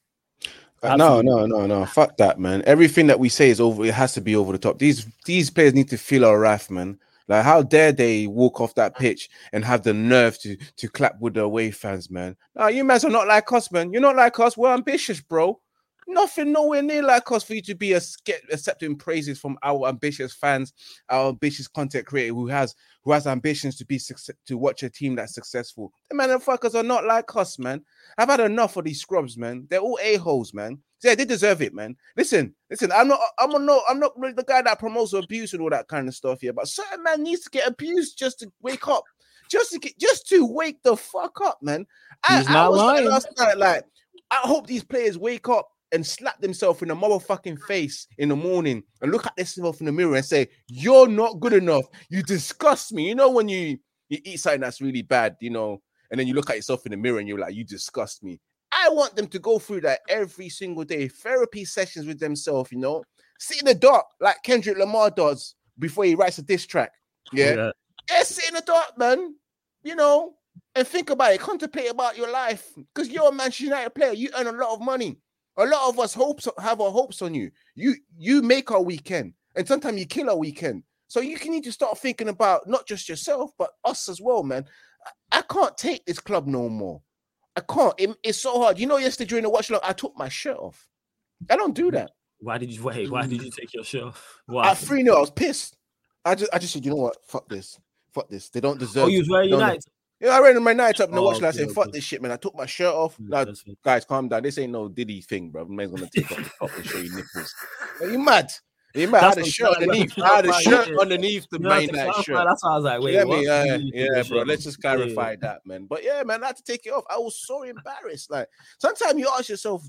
No. Fuck that, man. Everything that we say is over. It has to be over the top. These players need to feel our wrath, man. Like, how dare they walk off that pitch and have the nerve to clap with the away fans, man? No, you guys are not like us, man. You're not like us. We're ambitious, bro. Nothing nowhere near like us for you to be accepting praises from our ambitious fans, our ambitious content creator who has ambitions to watch a team that's successful. The motherfuckers are not like us, man. I've had enough of these scrubs, man. They're all a-holes, man. Yeah, they deserve it, man. Listen. I'm not really the guy that promotes abuse and all that kind of stuff here, but certain man needs to get abused just to wake up, just to wake the fuck up, man. He's not lying. Last night, like, I hope these players wake up and slap themselves in the motherfucking face in the morning and look at themselves in the mirror and say, you're not good enough. You disgust me. You know, when you eat something that's really bad, you know, and then you look at yourself in the mirror and you're like, you disgust me. I want them to go through that every single day. Therapy sessions with themselves, you know. Sit in the dark like Kendrick Lamar does before he writes a diss track. Yeah, sit in the dark, man. You know, and think about it. Contemplate about your life. Because you're a Manchester United player. You earn a lot of money. A lot of us have our hopes on you. You make our weekend, and sometimes you kill our weekend. So you need to start thinking about not just yourself, but us as well, man. I can't take this club no more. I can't. It's so hard. You know, yesterday during the watch along, I took my shirt off. I don't do that. Why did you take your shirt off? Why? At 3-0, I was pissed. I just said, you know what? Fuck this. They don't deserve. Oh, you was wearing United. Yeah, I ran in my night up in the watch last. I said, "Fuck this shit, man." I took my shirt off. Now, guys, calm down. This ain't no Diddy thing, bro. Man's gonna take off the top and show you nipples. Are you mad? I had a shirt underneath. I had a shirt underneath the main night shirt. That's why I was like, wait, yeah, bro. Let's just clarify that, man. But yeah, man, I had to take it off. I was so embarrassed. Like, sometimes you ask yourself,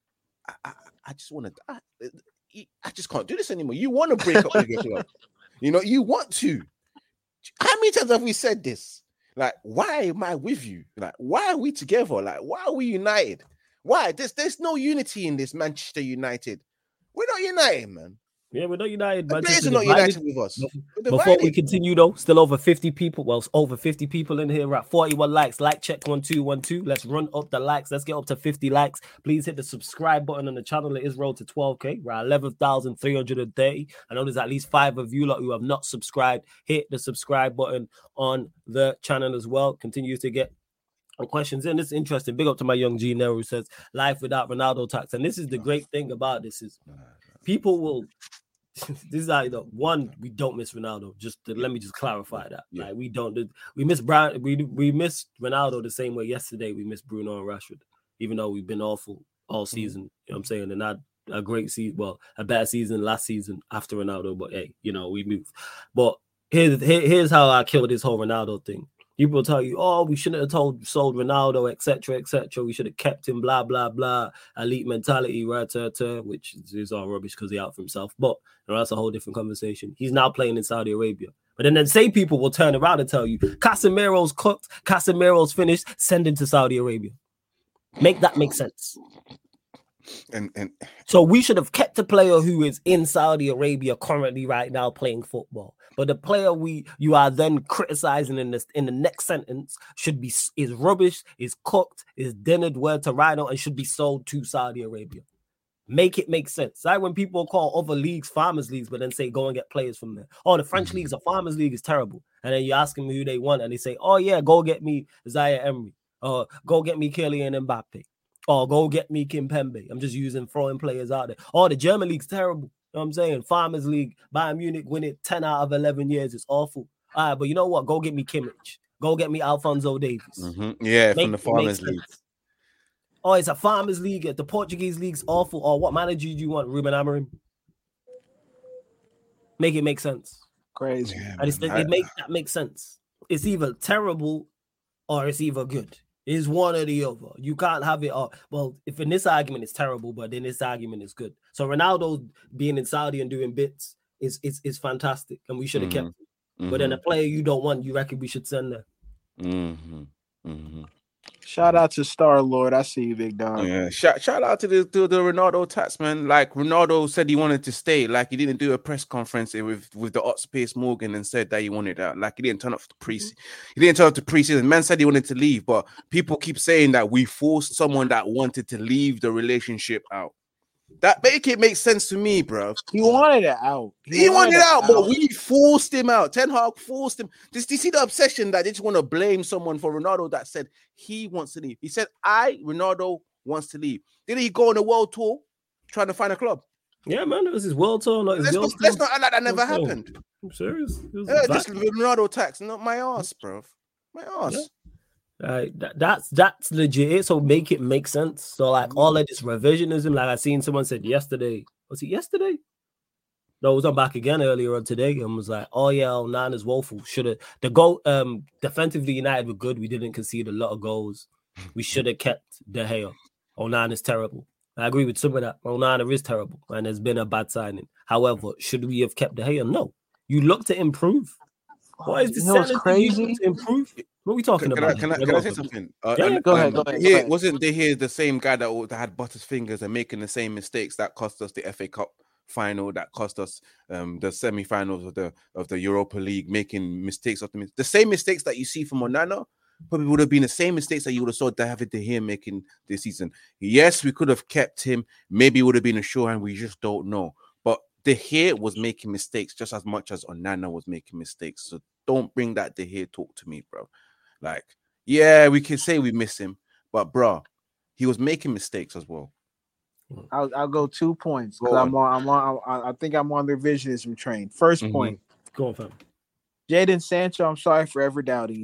I just want to. I just can't do this anymore. You want to break up with your club, you want to. How many times have we said this? Like, why am I with you? Like, why are we together? Like, why are we united? Why? There's no unity in this Manchester United. We're not united, man. Yeah, we're not united. The players are not united with us. Before we continue, though, still over 50 people. Well, over 50 people in here. We're at 41 likes. Like check 1212. Let's run up the likes. Let's get up to 50 likes. Please hit the subscribe button on the channel. It is road to 12K. We're at 11,330. I know there's at least 5 of you lot who have not subscribed. Hit the subscribe button on the channel as well. Continue to get questions in. It's interesting. Big up to my young G Nero who says life without Ronaldo tax. And this is the great thing about this is people will. This is how one, we don't miss Ronaldo. Let me just clarify that. Like we don't. We miss Brown. We miss Ronaldo the same way yesterday we missed Bruno and Rashford. Even though we've been awful all season, you know what I'm saying, and not a great season. Well, a bad season last season after Ronaldo. But hey, we move. But here's how I kill this whole Ronaldo thing. People tell you, oh, we shouldn't have sold Ronaldo, etc., etc. We should have kept him, blah, blah, blah. Elite mentality, right, which is all rubbish because he's out for himself. But that's a whole different conversation. He's now playing in Saudi Arabia. But then say people will turn around and tell you, Casemiro's cooked, Casemiro's finished, send him to Saudi Arabia. Make that make sense. And so we should have kept a player who is in Saudi Arabia currently right now playing football. But the player you are then criticizing in the next sentence is rubbish, is cooked, is dinnered, where to rhino, and should be sold to Saudi Arabia. Make it make sense. Like when people call other leagues farmers leagues, but then say go and get players from there. Oh, the French league's a farmers league is terrible. And then you ask them who they want, and they say, oh yeah, go get me Zaire Emery, or go get me Kylian Mbappe. Oh, go get me Kimpembe. I'm just throwing players out there. Oh, the German league's terrible. You know what I'm saying? Farmers League, Bayern Munich win it 10 out of 11 years. It's awful. All right, but you know what? Go get me Kimmich. Go get me Alphonso Davies. Mm-hmm. Yeah, from the Farmers League. Oh, it's a Farmers League. The Portuguese league's awful. Or what manager do you want? Ruben Amorim? Make it make sense. Crazy. Yeah, and that makes sense. It's either terrible or it's either good. It's one or the other. You can't have it all. Well, if in this argument it's terrible, but then this argument is good. So Ronaldo being in Saudi and doing bits is fantastic, and we should have kept him. Mm-hmm. But then a player you don't want, you reckon we should send there. Mm-hmm. Mm-hmm. Shout out to Star Lord. I see you, big dog. Yeah, shout out to the Ronaldo tax, man. Like Ronaldo said he wanted to stay. Like he didn't do a press conference with the Ots Piers Morgan and said that he wanted out. Like he didn't turn up to preseason. He didn't turn up to preseason. Man said he wanted to leave, but people keep saying that we forced someone that wanted to leave the relationship out. That make sense to me, bro. He wanted it out. He wanted it out, but we forced him out. Ten Hag forced him. Do you see the obsession that they just want to blame someone for Ronaldo that said he wants to leave? He said, Ronaldo wants to leave. Didn't he go on a world tour trying to find a club? Yeah, man, it was his world tour. Let's not act like that never happened. I'm serious. Just Ronaldo tax, not my ass, bro. My ass. Yeah. That's legit. So make it make sense. So like all of this revisionism, like I seen someone said yesterday. Was it yesterday? No, it was on back again earlier on today and was like, oh yeah, Onana's woeful. Should have the goal defensively United were good. We didn't concede a lot of goals. We should have kept De Gea. Onana's terrible. I agree with some of that. Onana is terrible and has been a bad signing. However, should we have kept De Gea? No. You look to improve. Why is this crazy? To improve? What are we talking about? Can I say something? Go ahead. Wasn't De Gea the same guy that had buttered fingers and making the same mistakes that cost us the FA Cup final, that cost us the semi-finals of the Europa League, making mistakes of the same mistakes that you see from Onana? Probably would have been the same mistakes that you would have saw David De Gea making this season. Yes, we could have kept him. Maybe it would have been a sure hand. We just don't know. But De Gea was making mistakes just as much as Onana was making mistakes. So don't bring that De Gea talk to me, bro. Like, yeah, we can say we miss him, but bro, he was making mistakes as well. I'll go 2 points because I think I'm on the revisionism train. First point. Go on, fam. Jadon Sancho, I'm sorry for ever doubting you.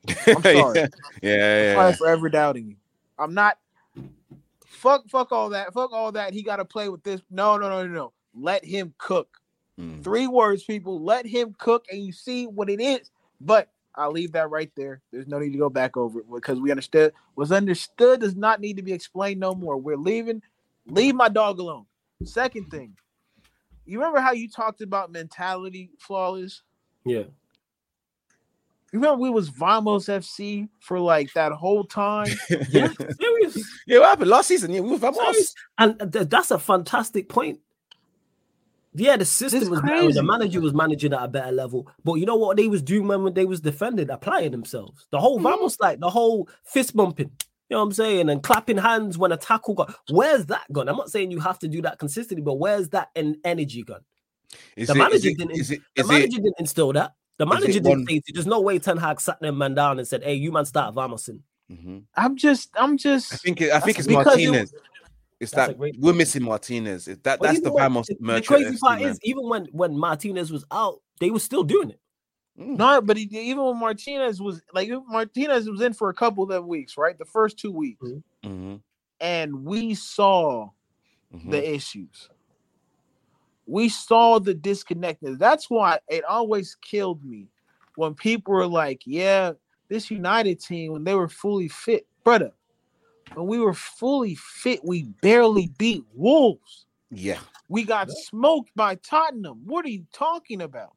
I'm sorry. Yeah. I'm sorry for ever doubting you. I'm not. Fuck all that. Fuck all that. He got to play with this. No. Let him cook. 3 words, people. Let him cook, and you see what it is. But I'll leave that right there. There's no need to go back over it because we understood. Was understood does not need to be explained no more. We're leaving. Leave my dog alone. Second thing, you remember how you talked about mentality, Flawless? Yeah. You remember we was Vamos FC for like that whole time? Yeah, serious. Yeah, what happened last season? Yeah, we were Vamos. And that's a fantastic point. Yeah, the system was better. The manager was managing at a better level. But you know what they was doing when they was defending? Applying themselves. The whole Vamos, like the whole fist bumping. You know what I'm saying? And clapping hands when a tackle got. Where's that gone? I'm not saying you have to do that consistently, but where's that energy gone? The manager didn't instill that. The manager didn't say there's no way Ten Hag sat them man down and said, "Hey, you man start Vamosing." I'm just. I think it's Martinez. It's that we're missing Martinez. That's the Vamos merchant. The crazy part is, even when Martinez was out, they were still doing it. No, but even when Martinez was in for a couple of them weeks, right? The first 2 weeks, and we saw the issues. We saw the disconnect. That's why it always killed me when people were like, "Yeah, this United team when they were fully fit, brother." When we were fully fit, we barely beat Wolves. Yeah, we got smoked by Tottenham. What are you talking about?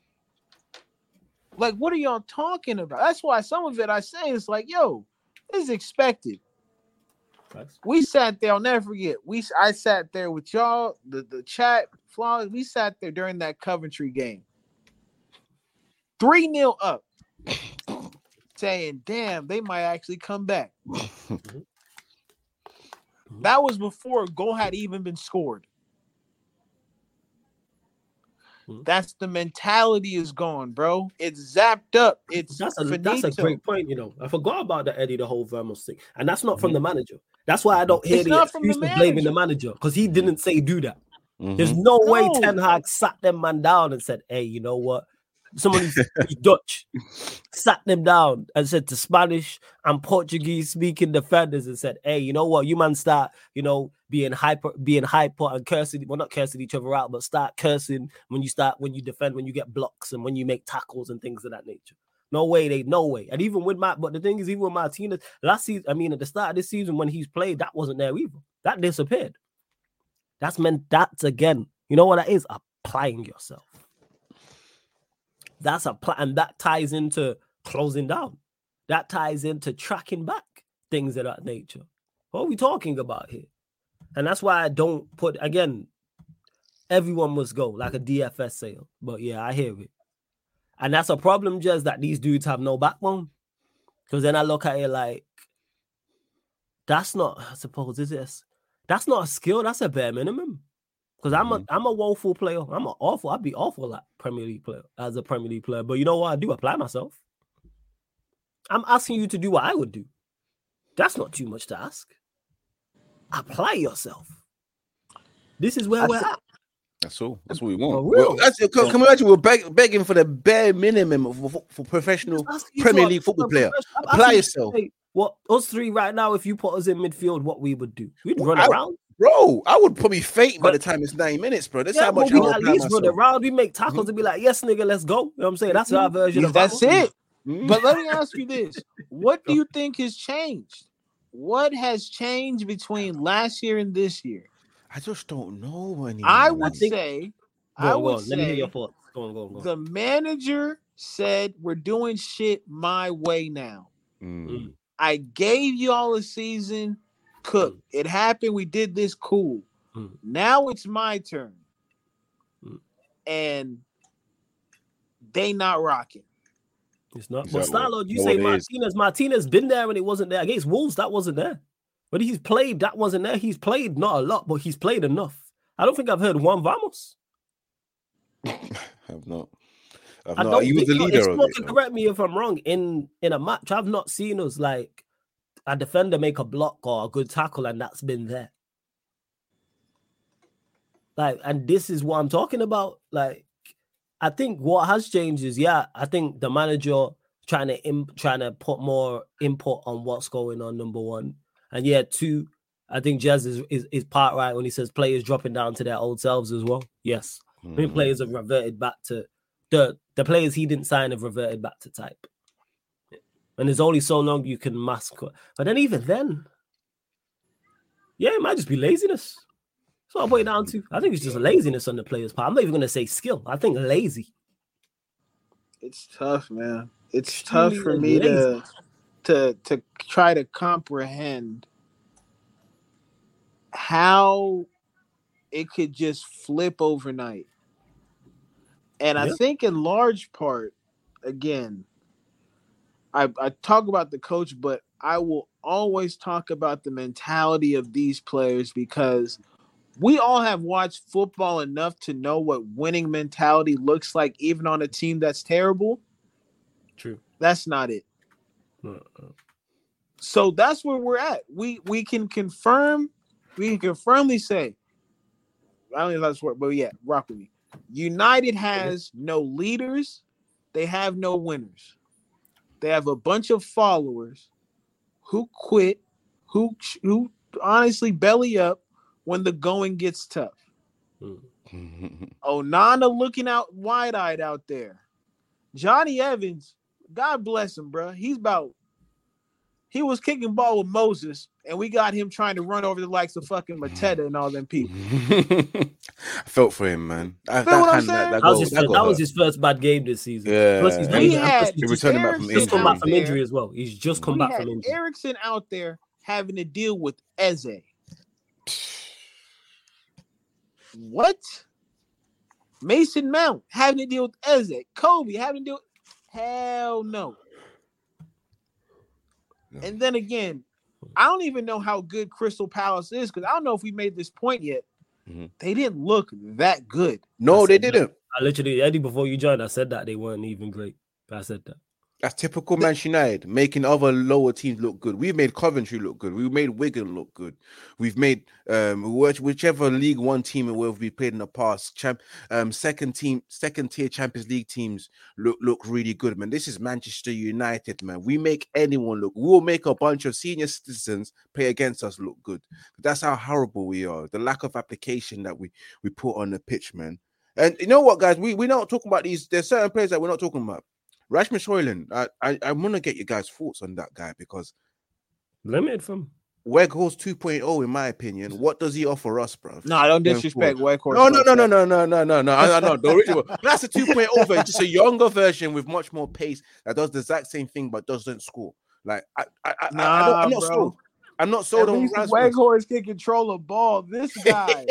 Like, what are y'all talking about? That's why some of it I say is like, yo, this is expected. We sat there, I'll never forget. I sat there with y'all, the chat, Flawless. We sat there during that Coventry game. 3-0 up. Saying, damn, they might actually come back. That was before a goal had even been scored. That's the mentality is gone, bro. It's zapped up. That's a great point. You know, I forgot about the Eddie the whole Vamos thing, and that's not from the manager. That's why I don't hear the excuse of blaming the manager because he didn't say do that. There's no way Ten Hag sat them man down and said, "Hey, you know what? Someone who's Dutch sat them down and said to Spanish and Portuguese speaking defenders and said, hey, you know what? You man start, being hyper and cursing. Well, not cursing each other out, but start cursing when you defend, when you get blocks and when you make tackles and things of that nature. No way. And even but the thing is, even with Martinez last season, at the start of this season when he's played, that wasn't there either. That disappeared. That's again, you know what that is? Applying yourself. That's a plan, and that ties into closing down. That ties into tracking back things of that nature. What are we talking about here? And that's why I don't put, again, everyone must go like a DFS sale. But yeah, I hear it. And that's a problem, just that these dudes have no backbone. Because then I look at it like, that's not, I suppose, that's not a skill, that's a bare minimum. Because I'm a woeful player. I'd be awful at Premier League player as a Premier League player. But you know what I do? Apply myself. I'm asking you to do what I would do. That's not too much to ask. Apply yourself. This is where we're at. That's all. That's what we want. Well, can we imagine we're begging for the bare minimum for professional Premier League football player? Apply yourself. What us three right now, if you put us in midfield, what we would do? We'd run around. Bro, I would probably faint by the time it's 90 minutes, bro. That's how much I would at least run around. We make tackles and be like, yes, nigga, let's go. You know what I'm saying? That's our version of that's it. But let me ask you this. What do you think has changed? What has changed between last year and this year? I just don't know anymore. I would say let me hear your thoughts. Go on. The manager said we're doing shit my way now. I gave you all a season. Cook. It happened. We did this. Cool. Now it's my turn. And they not rocking. It's not. But Starlord, you say Martinez. Martinez been there and it wasn't there. Against Wolves, that wasn't there. But he's played, that wasn't there. He's played not a lot, but he's played enough. I don't think I've heard one Vamos. I've not. He was the leader of it. Correct me if I'm wrong. In a match, I've not seen us like a defender make a block or a good tackle, and that's been there. Like, and this is what I'm talking about. Like, I think what has changed is, I think the manager trying to put more input on what's going on. Number one, and yeah, two. I think Jazz is part right when he says players dropping down to their old selves as well. Yes, I think players have reverted back to the players he didn't sign have reverted back to type. And there's only so long you can mask. But then even then, yeah, it might just be laziness. So I'll put it down to. I think it's just laziness on the players' part. I'm not even going to say skill. I think lazy. It's tough, man. It's tough for me to try to comprehend how it could just flip overnight. And I think in large part, again, I talk about the coach, but I will always talk about the mentality of these players because we all have watched football enough to know what winning mentality looks like, even on a team that's terrible. True. That's not it. So that's where we're at. We can confirm, we can confirmly say, I don't know if that's word, but yeah, rock with me. United has no leaders. They have no winners. They have a bunch of followers who quit, who honestly belly up when the going gets tough. Onana looking out wide-eyed out there. Johnny Evans, God bless him, bro. He was kicking ball with Moses, and we got him trying to run over the likes of fucking Mateta and all them people. I felt for him, man. Feel what I'm saying? That was his first bad game this season. Yeah. Plus he's returning back from just come back from injury as well. He's just come back from injury. Eriksen out there having to deal with Eze. What? Mason Mount having to deal with Eze. Kobe having to deal with... Hell no. And then again, I don't even know how good Crystal Palace is because I don't know if we made this point yet. They didn't look that good. No, they didn't. I literally, Eddie, before you joined, I said that they weren't even great. I said that. That's typical Manchester United, making other lower teams look good. We've made Coventry look good. We've made Wigan look good. We've made whichever League One team we played in the past, second tier Champions League teams look really good, man. This is Manchester United, man. We make anyone look. We will make a bunch of senior citizens play against us look good. That's how horrible we are. The lack of application that we put on the pitch, man. And you know what, guys? We're not talking about these. There's certain players that we're not talking about. Rasmus Højlund, I want to get you guys' thoughts on that guy because limited from Weghorst 2.0, in my opinion. What does he offer us, bro? No, I don't disrespect Weghorst. No. I know the original. That's a 2.0 version, just a younger version with much more pace that does the exact same thing but doesn't score. Like I'm not sold. I'm not sold on Rasmus. Weghorst can control a ball. This guy.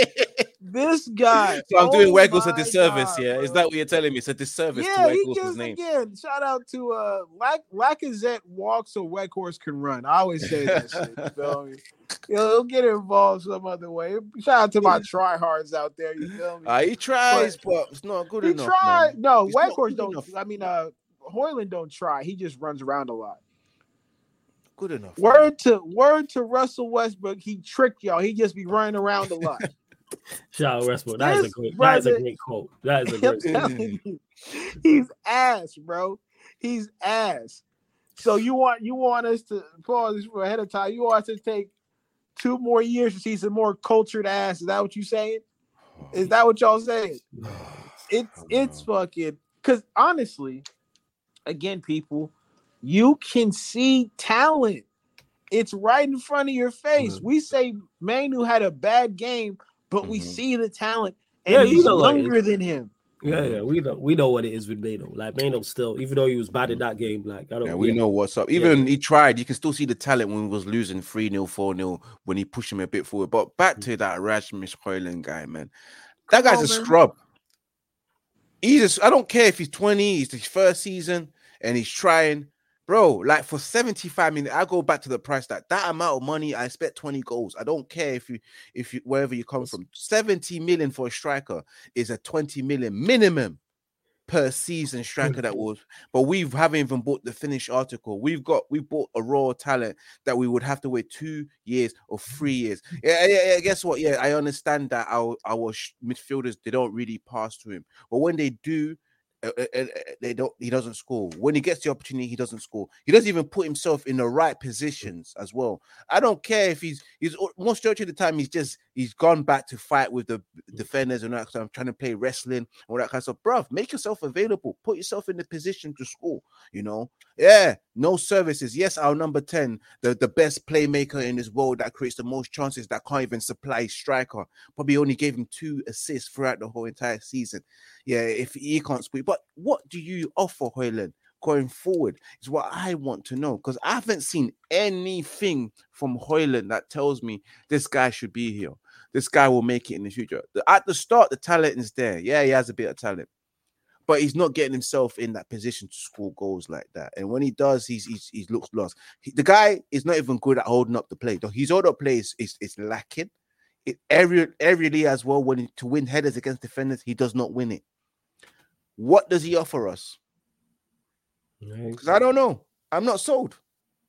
So I'm doing Weghorst a disservice, yeah? Bro. Is that what you're telling me? It's a disservice to Weghorst's name. Again, shout out to Lacazette walks so Weghorst can run. I always say that shit. You feel me? He'll get involved some other way. Shout out to my tryhards out there. You feel me? He tries, but it's not good enough. He tried. Man. No, Weghorst don't. Enough. I mean, Højlund don't try. He just runs around a lot. Good enough. Word to Russell Westbrook. He tricked y'all. He just be running around a lot. Shout out Westbrook. That is a great quote. That is a great quote. He's ass, bro. He's ass. So you want us to pause this for ahead of time. You want us to take 2 more years to see some more cultured ass. Is that what you saying? Is that what y'all saying? It's fucking because honestly, again, people, you can see talent. It's right in front of your face. We say Manu had a bad game, but we see the talent, and he's younger than him. Yeah, we know what it is with Mano. Like Mano still, even though he was bad in that game, like I don't. Yeah, we know what's up. Even he tried. You can still see the talent when he was losing 3-0, 4-0 when he pushed him a bit forward. But back to that Rasmus Højlund guy, man. That guy's a scrub. I don't care if he's 20, he's his first season, and he's trying. Bro, like for 75 million, I go back to the price that amount of money, I expect 20 goals. I don't care if you wherever you come from. 70 million for a striker is a 20 million minimum per season striker that was. But we haven't even bought the finished article. We bought a raw talent that we would have to wait 2 years or 3 years. Yeah. Guess what? Yeah, I understand that our midfielders, they don't really pass to him. But when they do, He doesn't score. When he gets the opportunity, he doesn't score. He doesn't even put himself in the right positions as well. I don't care if he's most of the time he's gone back to fight with the defenders and that. So I'm trying to play wrestling, all that kind of stuff. Bruv, make yourself available. Put yourself in the position to score. Yeah, no services. Yes, our number 10, the best playmaker in this world that creates the most chances, that can't even supply striker. Probably only gave him 2 assists throughout the whole entire season. Yeah, if he can't speak. But what do you offer Højlund going forward is what I want to know, because I haven't seen anything from Højlund that tells me this guy should be here. This guy will make it in the future. At the start, the talent is there. Yeah, he has a bit of talent. But he's not getting himself in that position to score goals like that. And when he does, he looks lost. The guy is not even good at holding up the play. His hold up play is lacking. Every as well, to win headers against defenders, he does not win it. What does he offer us? Because I don't know. I'm not sold.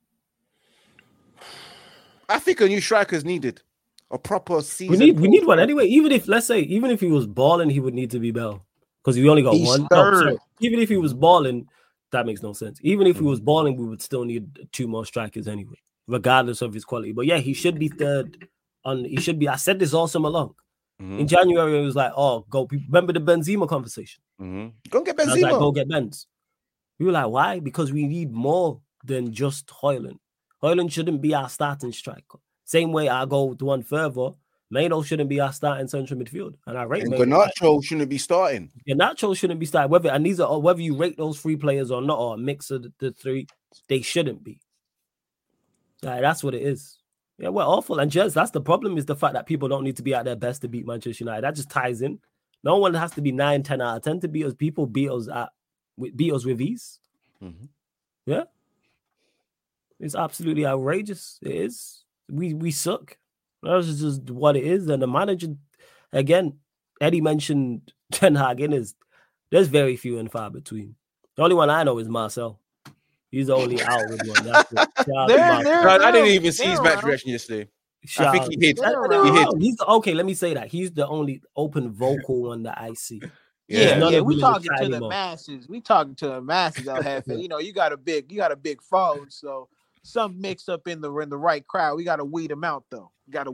I think a new striker is needed. A proper season. We need one anyway. Even if he was balling, he would need to be better. Because we only got one. No, even if he was balling, that makes no sense. Even if he was balling, we would still need 2 more strikers anyway, regardless of his quality. But yeah, he should be third. He should be. I said this all summer long. In January, it was like, go. Remember the Benzema conversation? Go get Benzema. Go get Benz. We were like, why? Because we need more than just Højlund. Højlund shouldn't be our starting striker. Same way I go one further. Mano shouldn't be our starting central midfield, and I rate Mano. Garnacho shouldn't be starting. Garnacho shouldn't be starting. Whether you rate those 3 players or not, or a mix of the 3, they shouldn't be. That's what it is. Yeah, we're awful, and just that's the problem, is the fact that people don't need to be at their best to beat Manchester United. That just ties in. No one has to be 9, 10 out of 10 to beat us. People beat us with ease. Yeah, it's absolutely outrageous. It is. We suck. That's just what it is. And the manager, again, Eddie mentioned Ten Hag there's very few and far between. The only one I know is Marcel. He's the only outward one. That's it. I didn't even see his match reaction yesterday. I think he hit. Okay, let me say that. He's the only open vocal one that I see. Yeah. We talking to the masses. We talking to the masses out here. You got a big phone, so some mixed up in the right crowd. We got to weed them out, though.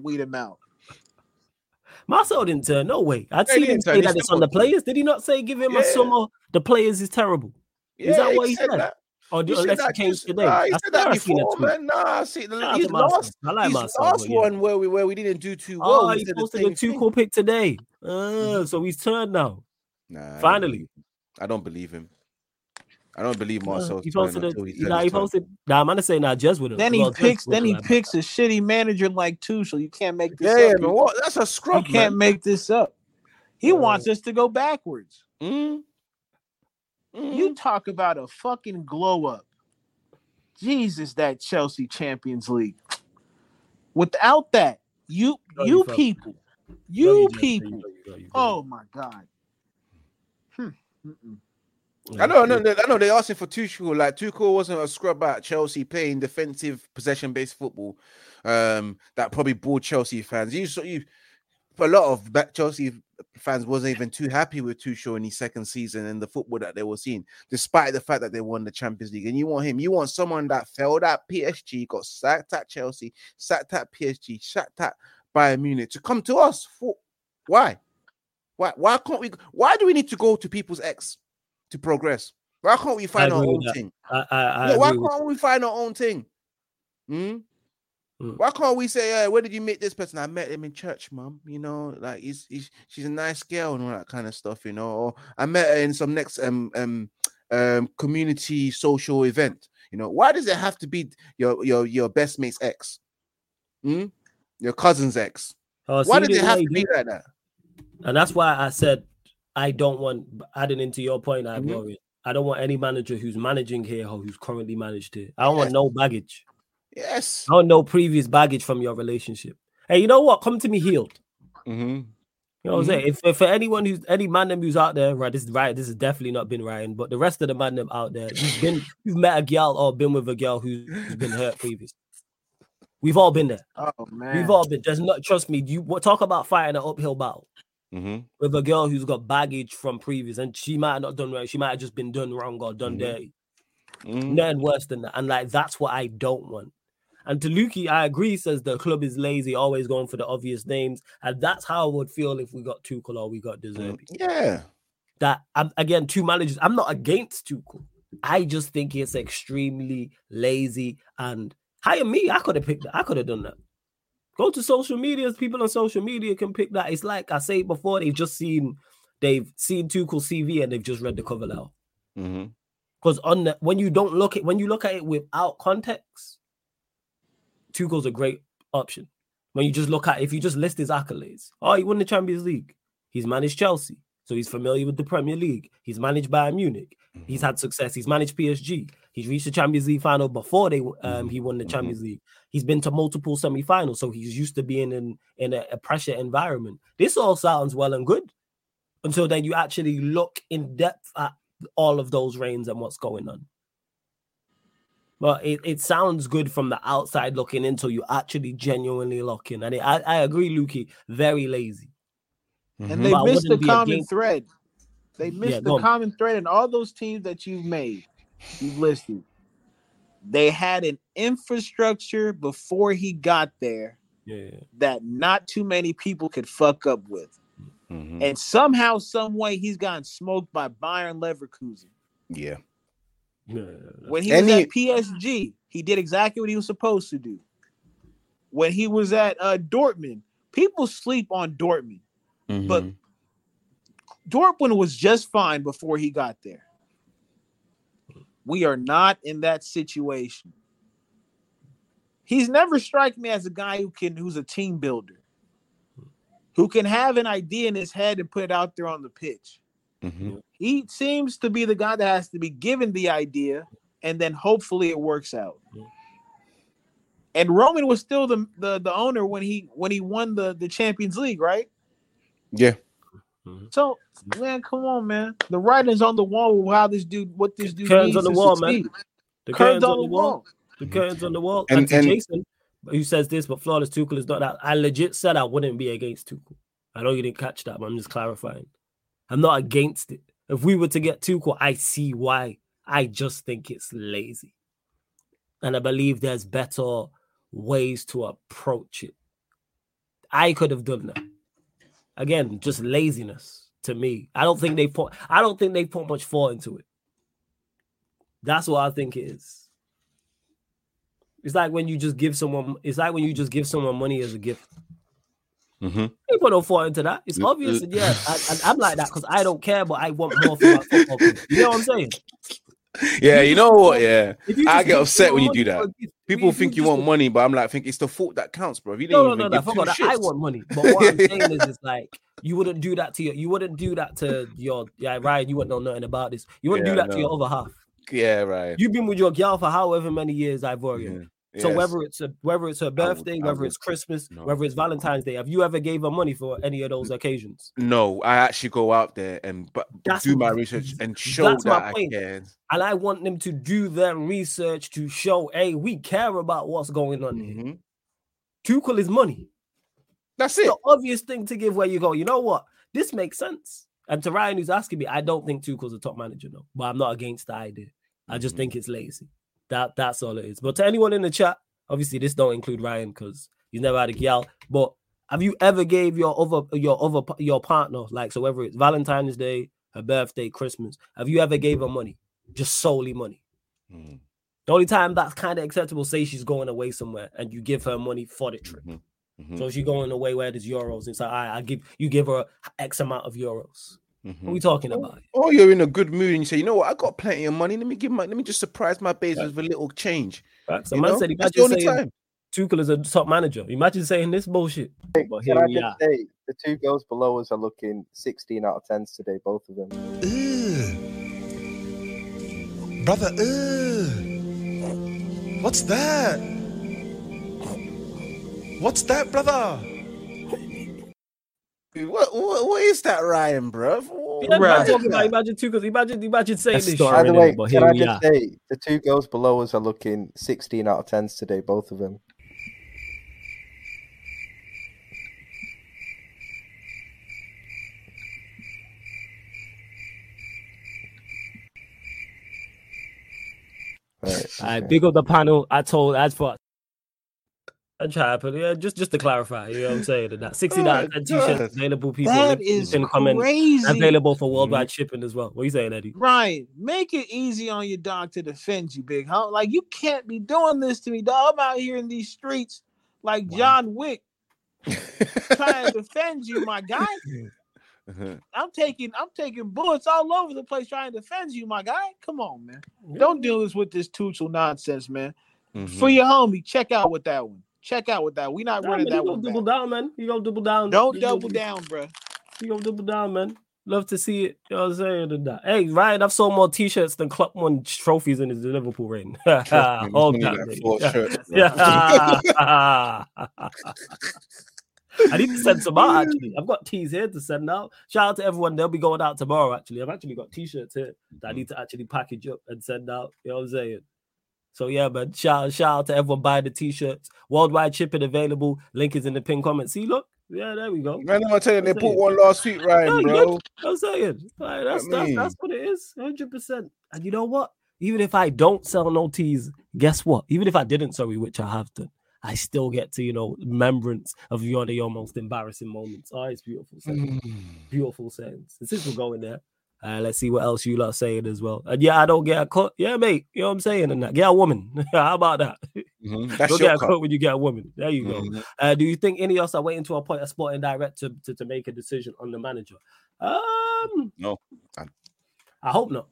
Marcel didn't turn. No way. I'd seen him say that it's on the players. Did he not say give him a summer? The players is terrible. Is that what he said? That. Or unless he changed today? He said that before, man. I see the last one where we didn't do too well. He posted a Tuchel pick today. So he's turned now. Nah, finally. I don't believe him. I don't believe Marcel. He posted I'm gonna say Jez with him. Then he picks a shitty manager like Tuchel. You can't make this up. Yeah, man. What? That's a scrub. You can't make this up. He wants us to go backwards. You talk about a fucking glow up. Jesus, that Chelsea Champions League. Without that, you people. Oh my God. I know they're asking for Tuchel. Like, Tuchel wasn't a scrub at Chelsea playing defensive possession-based football. That probably bored Chelsea fans. A lot of Chelsea fans wasn't even too happy with Tuchel in his second season and the football that they were seeing, despite the fact that they won the Champions League. And you want someone that failed at PSG, got sacked at Chelsea, sacked at PSG, sacked at Bayern Munich to come to us. Why? Why can't we? Why do we need to go to people's ex to progress? Why can't we find our own thing? Why can't we find our own thing? Why can't we say, where did you meet this person? I met him in church, mum. Like she's a nice girl and all that kind of stuff, Or I met her in some next community social event. Why does it have to be your best mate's ex? Your cousin's ex? Why does it have to be like that? And that's why I said I don't want, adding into your point, I don't want any manager who's managing here or who's currently managed here. I don't want no baggage. Yes. I don't know previous baggage from your relationship. Hey, you know what? Come to me healed. You know what I'm saying? If for anyone any man them who's out there, this has definitely not been Ryan, but the rest of the man them out there, you've met a girl or been with a girl who's been hurt previously. We've all been there. Oh man. We've all been. Trust me, you talk about fighting an uphill battle. with a girl who's got baggage from previous, and she might have not done right. She might have just been done wrong or done dirty. Nothing worse than that. And like, that's what I don't want. And to Lukey, I agree, says the club is lazy, always going for the obvious names. And that's how I would feel if we got Tuchel or we got De Zerbi. Yeah. That, again, two managers. I'm not against Tuchel. I just think it's extremely lazy. And hire me, I could have picked that. I could have done that. Go to social media. People on social media can pick that. It's like I say before, they've seen Tuchel's CV and they've just read the cover letter. Because when you look at it without context, Tuchel's a great option. When you just look at, if you just list his accolades, he won the Champions League. He's managed Chelsea, so he's familiar with the Premier League. He's managed Bayern Munich. He's had success. He's managed PSG. He's reached the Champions League final before he won the Champions League. He's been to multiple semi-finals, so he's used to being in a pressure environment. This all sounds well and good until then you actually look in depth at all of those reigns and what's going on. But it sounds good from the outside looking in until you actually genuinely look in. And I agree, Lukey, very lazy. And they missed the common thread. They missed the common thread in all those teams that you've listed. They had an infrastructure before he got there that not too many people could fuck up with. And somehow, some way, he's gotten smoked by Bayern Leverkusen. Yeah. When he was at PSG, he did exactly what he was supposed to do. When he was at Dortmund, people sleep on Dortmund. But Dortmund was just fine before he got there. We are not in that situation. He's never struck me as a guy who's a team builder, who can have an idea in his head and put it out there on the pitch. He seems to be the guy that has to be given the idea, and then hopefully it works out. And Roman was still the owner when he won the Champions League, right? Yeah. So, man, come on, man. The writing's on the wall with what this dude curtains needs on the to wall, succeed. man. The curtains on the wall. The curtains on the wall. And Jason, who says this, but flawless Tuchel is not that. I legit said I wouldn't be against Tuchel. I know you didn't catch that, but I'm just clarifying. I'm not against it. If we were to get Tuchel, I see why. I just think it's lazy. And I believe there's better ways to approach it. I could have done that. Again, just laziness to me. I don't think they put much thought into it. That's what I think it is. It's like when you just give someone money as a gift. They put no thought into that. It's obvious, and I'm like that because I don't care, but I want more from my football club. You know what I'm saying? Yeah, you know what? Yeah, I get upset when you do that. People think you want money, but I'm like, I think it's the thought that counts, bro. If you didn't no. I forgot that I want money, but what I'm saying is, it's like you wouldn't do that to your Ryan. You wouldn't know nothing about this. You wouldn't do that to your other half. Yeah, right. You've been with your girl for however many years, Ivorian. So whether it's her birthday, whether it's Christmas, whether it's Valentine's Day, have you ever gave her money for any of those occasions? No, I actually go out there and do my research and show that I can. And I want them to do their research to show, hey, we care about what's going on here. Tuchel is money. That's it. The obvious thing to give where you go, you know what? This makes sense. And to Ryan, who's asking me, I don't think Tuchel's a top manager, no. But I'm not against the idea. I just think it's lazy. That's all it is. But to anyone in the chat, obviously this don't include Ryan because he's never had a gal. But have you ever gave your partner, like, so whether it's Valentine's Day, her birthday, Christmas, have you ever gave her money? Just solely money. The only time that's kind of acceptable, say she's going away somewhere and you give her money for the trip. So she's going away where there's euros. It's like, you give her X amount of euros. What are we talking about? Oh, you're in a good mood and you say, you know what? I got plenty of money. Let me just surprise my base with a little change. Right. So man said, imagine saying Tuchel is a top manager. Imagine saying this bullshit. But here we are. Say, the two girls below us are looking 16 out of 10s today, both of them. Brother, what's that? What's that, brother? What is that, Ryan, bro? Imagine Tuchel. Imagine saying this. By the way, can I just say the two girls below us are looking 16 out of 10s today, both of them. Big up the panel. I told as for. I'm trying to put just to clarify, you know what I'm saying? That 60 t-shirts available, people. That is crazy. Available for worldwide shipping as well. What are you saying, Eddie? Ryan, make it easy on your dog to defend you, big huh? Like, you can't be doing this to me, dog. I'm out here in these streets like John Wick trying to defend you, my guy. I'm taking bullets all over the place trying to defend you, my guy. Come on, man. Don't do this with this Tuchel nonsense, man. For your homie, check out with that one. We not running that one. Double down, man. You gonna double down. Don't double down, bro. You gonna double down, man. Love to see it. You know what I'm saying? Hey, Ryan, I've sold more t-shirts than Klopp won trophies in his Liverpool reign. Hold that, I need to send some out, actually. I've got tees here to send out. Shout out to everyone. They'll be going out tomorrow, actually. I've actually got t-shirts here that I need to actually package up and send out. You know what I'm saying? So, yeah, man. Shout out to everyone buying the t-shirts. Worldwide shipping available. Link is in the pinned comment. See, look. Yeah, there we go. Man, I'm telling you, they put one last week, Ryan, bro. I'm saying. Like, that's what it is. 100%. And you know what? Even if I don't sell no tees, guess what? Even if I didn't, which I have done, I still get to, remembrance of your most embarrassing moments. Oh, it's beautiful. Beautiful sense. And since we're going there, let's see what else you lot are saying as well. And yeah, I don't get a cut. Yeah, mate. You know what I'm saying? And that. Get a woman. How about that? Don't get a cut when you get a woman. There you go. Do you think any of us are waiting to appoint a sporting director to make a decision on the manager? No. I hope not.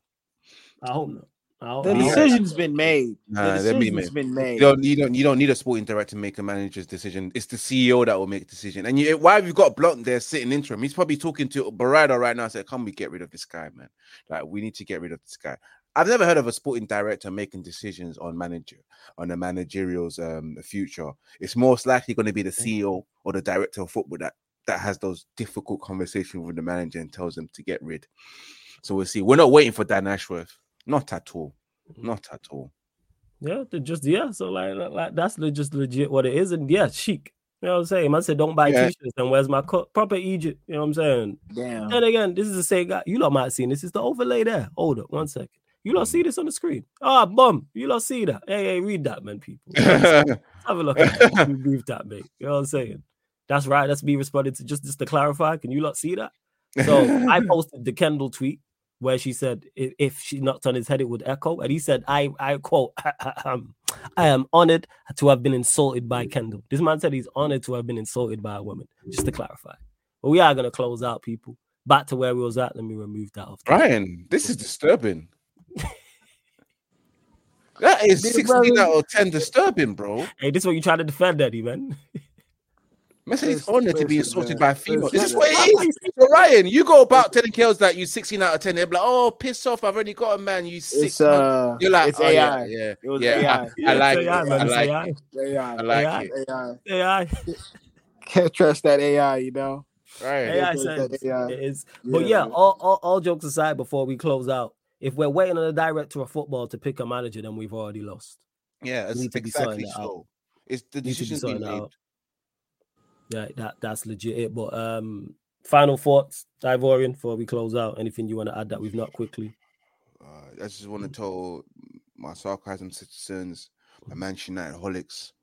The decision's been made. The decision's been made. You don't need a sporting director to make a manager's decision. It's the CEO that will make a decision. And why have you got Blunt there sitting interim? He's probably talking to Barada right now and said, "Can we get rid of this guy, man? Like, we need to get rid of this guy." I've never heard of a sporting director making decisions on the managerial's future. It's most likely going to be the CEO or the director of football that has those difficult conversations with the manager and tells them to get rid. So we'll see. We're not waiting for Dan Ashworth. Not at all. Yeah, So like that's just legit what it is, and yeah, chic. You know what I'm saying? I said, don't buy t-shirts. Then where's my cut? Proper Egypt. You know what I'm saying? Damn. Then again, this is the same guy. You lot might have seen this. It's the overlay there. Hold up, 1 second. You lot see this on the screen? Bum. You lot see that? Hey, read that, man, people. Have a look at that. Read that, mate. You know what I'm saying? That's right. That's me responding to just to clarify. Can you lot see that? So I posted the Kendall tweet where she said, if she knocked on his head, it would echo. And he said, I quote, I am honored to have been insulted by Kendall. This man said he's honored to have been insulted by a woman, just to clarify. But we are going to close out, people. Back to where we was at. Let me remove that off. Ryan, this is disturbing. That is 16 out of 10 disturbing, bro. Hey, this is what you trying to defend, Eddie, man. Man said he's honored to be insulted by a female. This is what it is. So Ryan, you go about telling girls that you 16 out of 10. They're like, "Oh, piss off! I've already got a man. You 6." You're like, it's AI. Yeah. It was AI. I like it. I like it. AI. Can't trust that AI, Right. AI says it is. But yeah, all jokes aside, before we close out, if we're waiting on the director of football to pick a manager, then we've already lost. Yeah, it's exactly so. It's the decision's being made. Yeah, that's legit it. But final thoughts, Ivorian, before we close out. Anything you want to add that we've not quickly? I just want to tell my sarcasm citizens, my Manchester United holics,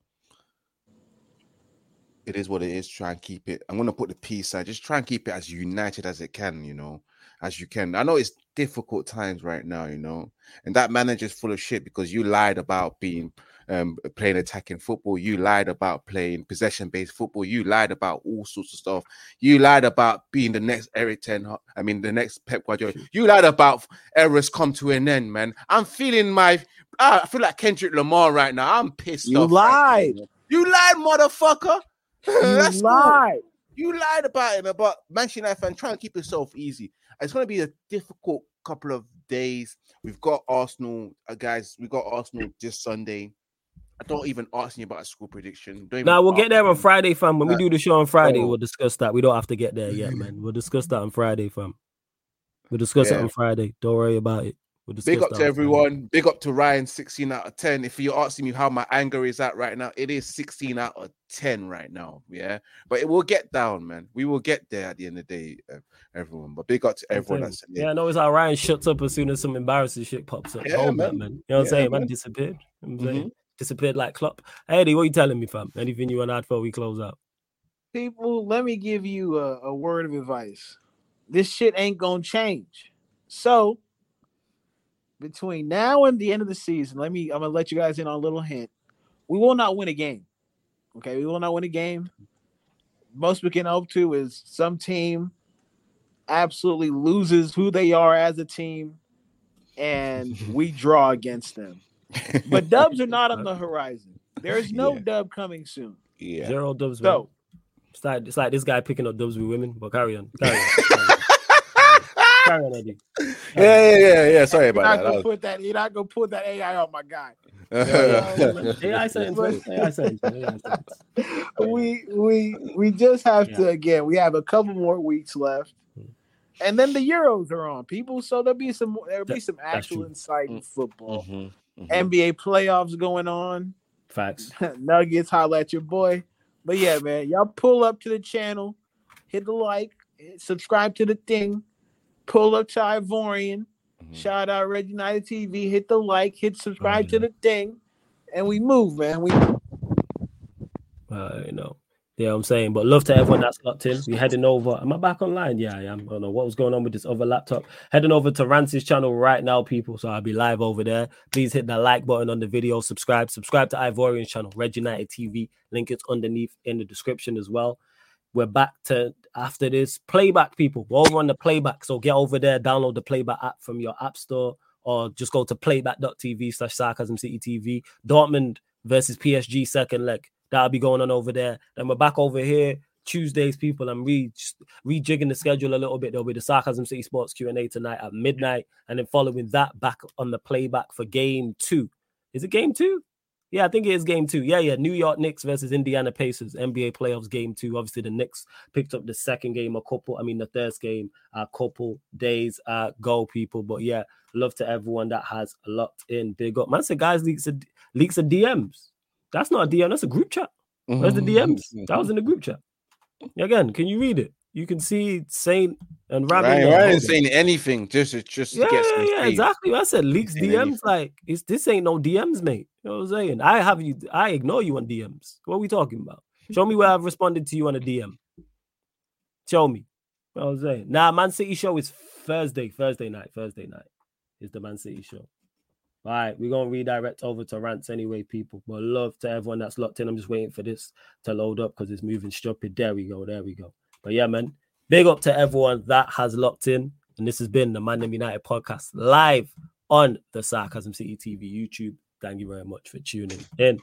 it is what it is. Try and keep it. I'm going to put the peace side. Just try and keep it as united as it can, as you can. I know it's difficult times right now, and that manager's full of shit because you lied about being playing attacking football. You lied about playing possession-based football. You lied about all sorts of stuff. You lied about being the next Eric Ten Hag. I mean, the next Pep Guardiola. You lied about eras come to an end, man. I feel like Kendrick Lamar right now. I'm pissed off. Lied. Right, you lied, motherfucker. You lied. You lied about it, but Manchester United fan, try and keep yourself easy. It's going to be a difficult couple of days. We've got Arsenal, guys. We got Arsenal this Sunday. I don't even ask you about a score prediction. We'll get there on Friday, fam. When we do the show on Friday, we'll discuss that. We don't have to get there yet, man. We'll discuss that on Friday, fam. We'll discuss it on Friday. Don't worry about it. Big up to everyone. Big up to Ryan, 16 out of 10. If you're asking me how my anger is at right now, it is 16 out of 10 right now. Yeah. But it will get down, man. We will get there at the end of the day, everyone. But big up to everyone that's in there. Yeah, I know it's how Ryan shuts up as soon as some embarrassing shit pops up. Yeah, man. You know what I'm saying? Man disappeared. You know what I'm saying? Disappeared like Klopp. Eddie, what you telling me, fam? Anything you want to add before we close out? People, let me give you a word of advice. This shit ain't gonna change. So between now and the end of the season, I'm gonna let you guys in on a little hint. We will not win a game. Okay, we will not win a game. Most we can hope to is some team absolutely loses who they are as a team, and we draw against them. But dubs are not on the horizon. There is no dub coming soon. Yeah. 0 dubs. So it's like this guy picking up dubs with women. But carry on. Carry on, Eddie. Yeah. Sorry about that. You're not gonna put that AI on my guy. AI sentence. We just have to, again, we have a couple more weeks left. And then the Euros are on, people. So there'll be some actual exciting football. NBA playoffs going on. Facts. Nuggets, holla at your boy. But yeah, man, y'all pull up to the channel, hit the like, subscribe to the thing, pull up to Ivorian, shout out Red United TV, hit the like, hit subscribe to the thing, and we move, man. You know what I'm saying? But love to everyone that's locked in. We're heading over. Am I back online? Yeah, I am. I don't know what was going on with this other laptop. Heading over to Rance's channel right now, people. So I'll be live over there. Please hit that like button on the video. Subscribe to Ivorian's channel, Red United TV. Link is underneath in the description as well. We're back to, after this, playback, people. We're over on the playback. So get over there, download the playback app from your app store, or just go to playback.tv/SarcasmCityTV. Dortmund versus PSG second leg. That'll be going on over there. Then we're back over here Tuesdays, people. I'm rejigging the schedule a little bit. There'll be the Sarcasm City Sports Q&A tonight at midnight. And then following that, back on the playback for game 2. Is it game 2? Yeah, I think it is game 2. Yeah. New York Knicks versus Indiana Pacers. NBA playoffs game 2. Obviously, the Knicks picked up the the third game a couple days ago, people. But yeah, love to everyone that has locked in. Big up. Man said, guys, leaks of DMs. That's not a DM, that's a group chat. Where's the DMs? That was in the group chat. Again, can you read it? You can see Saint and Rabbit. Ryan ain't saying anything, just to get some yeah, exactly. I said leaks DMs, like this ain't no DMs, mate. You know what I'm saying? I ignore you on DMs. What are we talking about? Show me where I've responded to you on a DM. Show me. You know what I'm saying? Nah, Man City show is Thursday night. Thursday night is the Man City show. All right, we're going to redirect over to Rants anyway, people. But love to everyone that's locked in. I'm just waiting for this to load up because it's moving stupid. There we go. But yeah, man, big up to everyone that has locked in. And this has been the Man Them United podcast live on the Sarcasm City TV YouTube. Thank you very much for tuning in.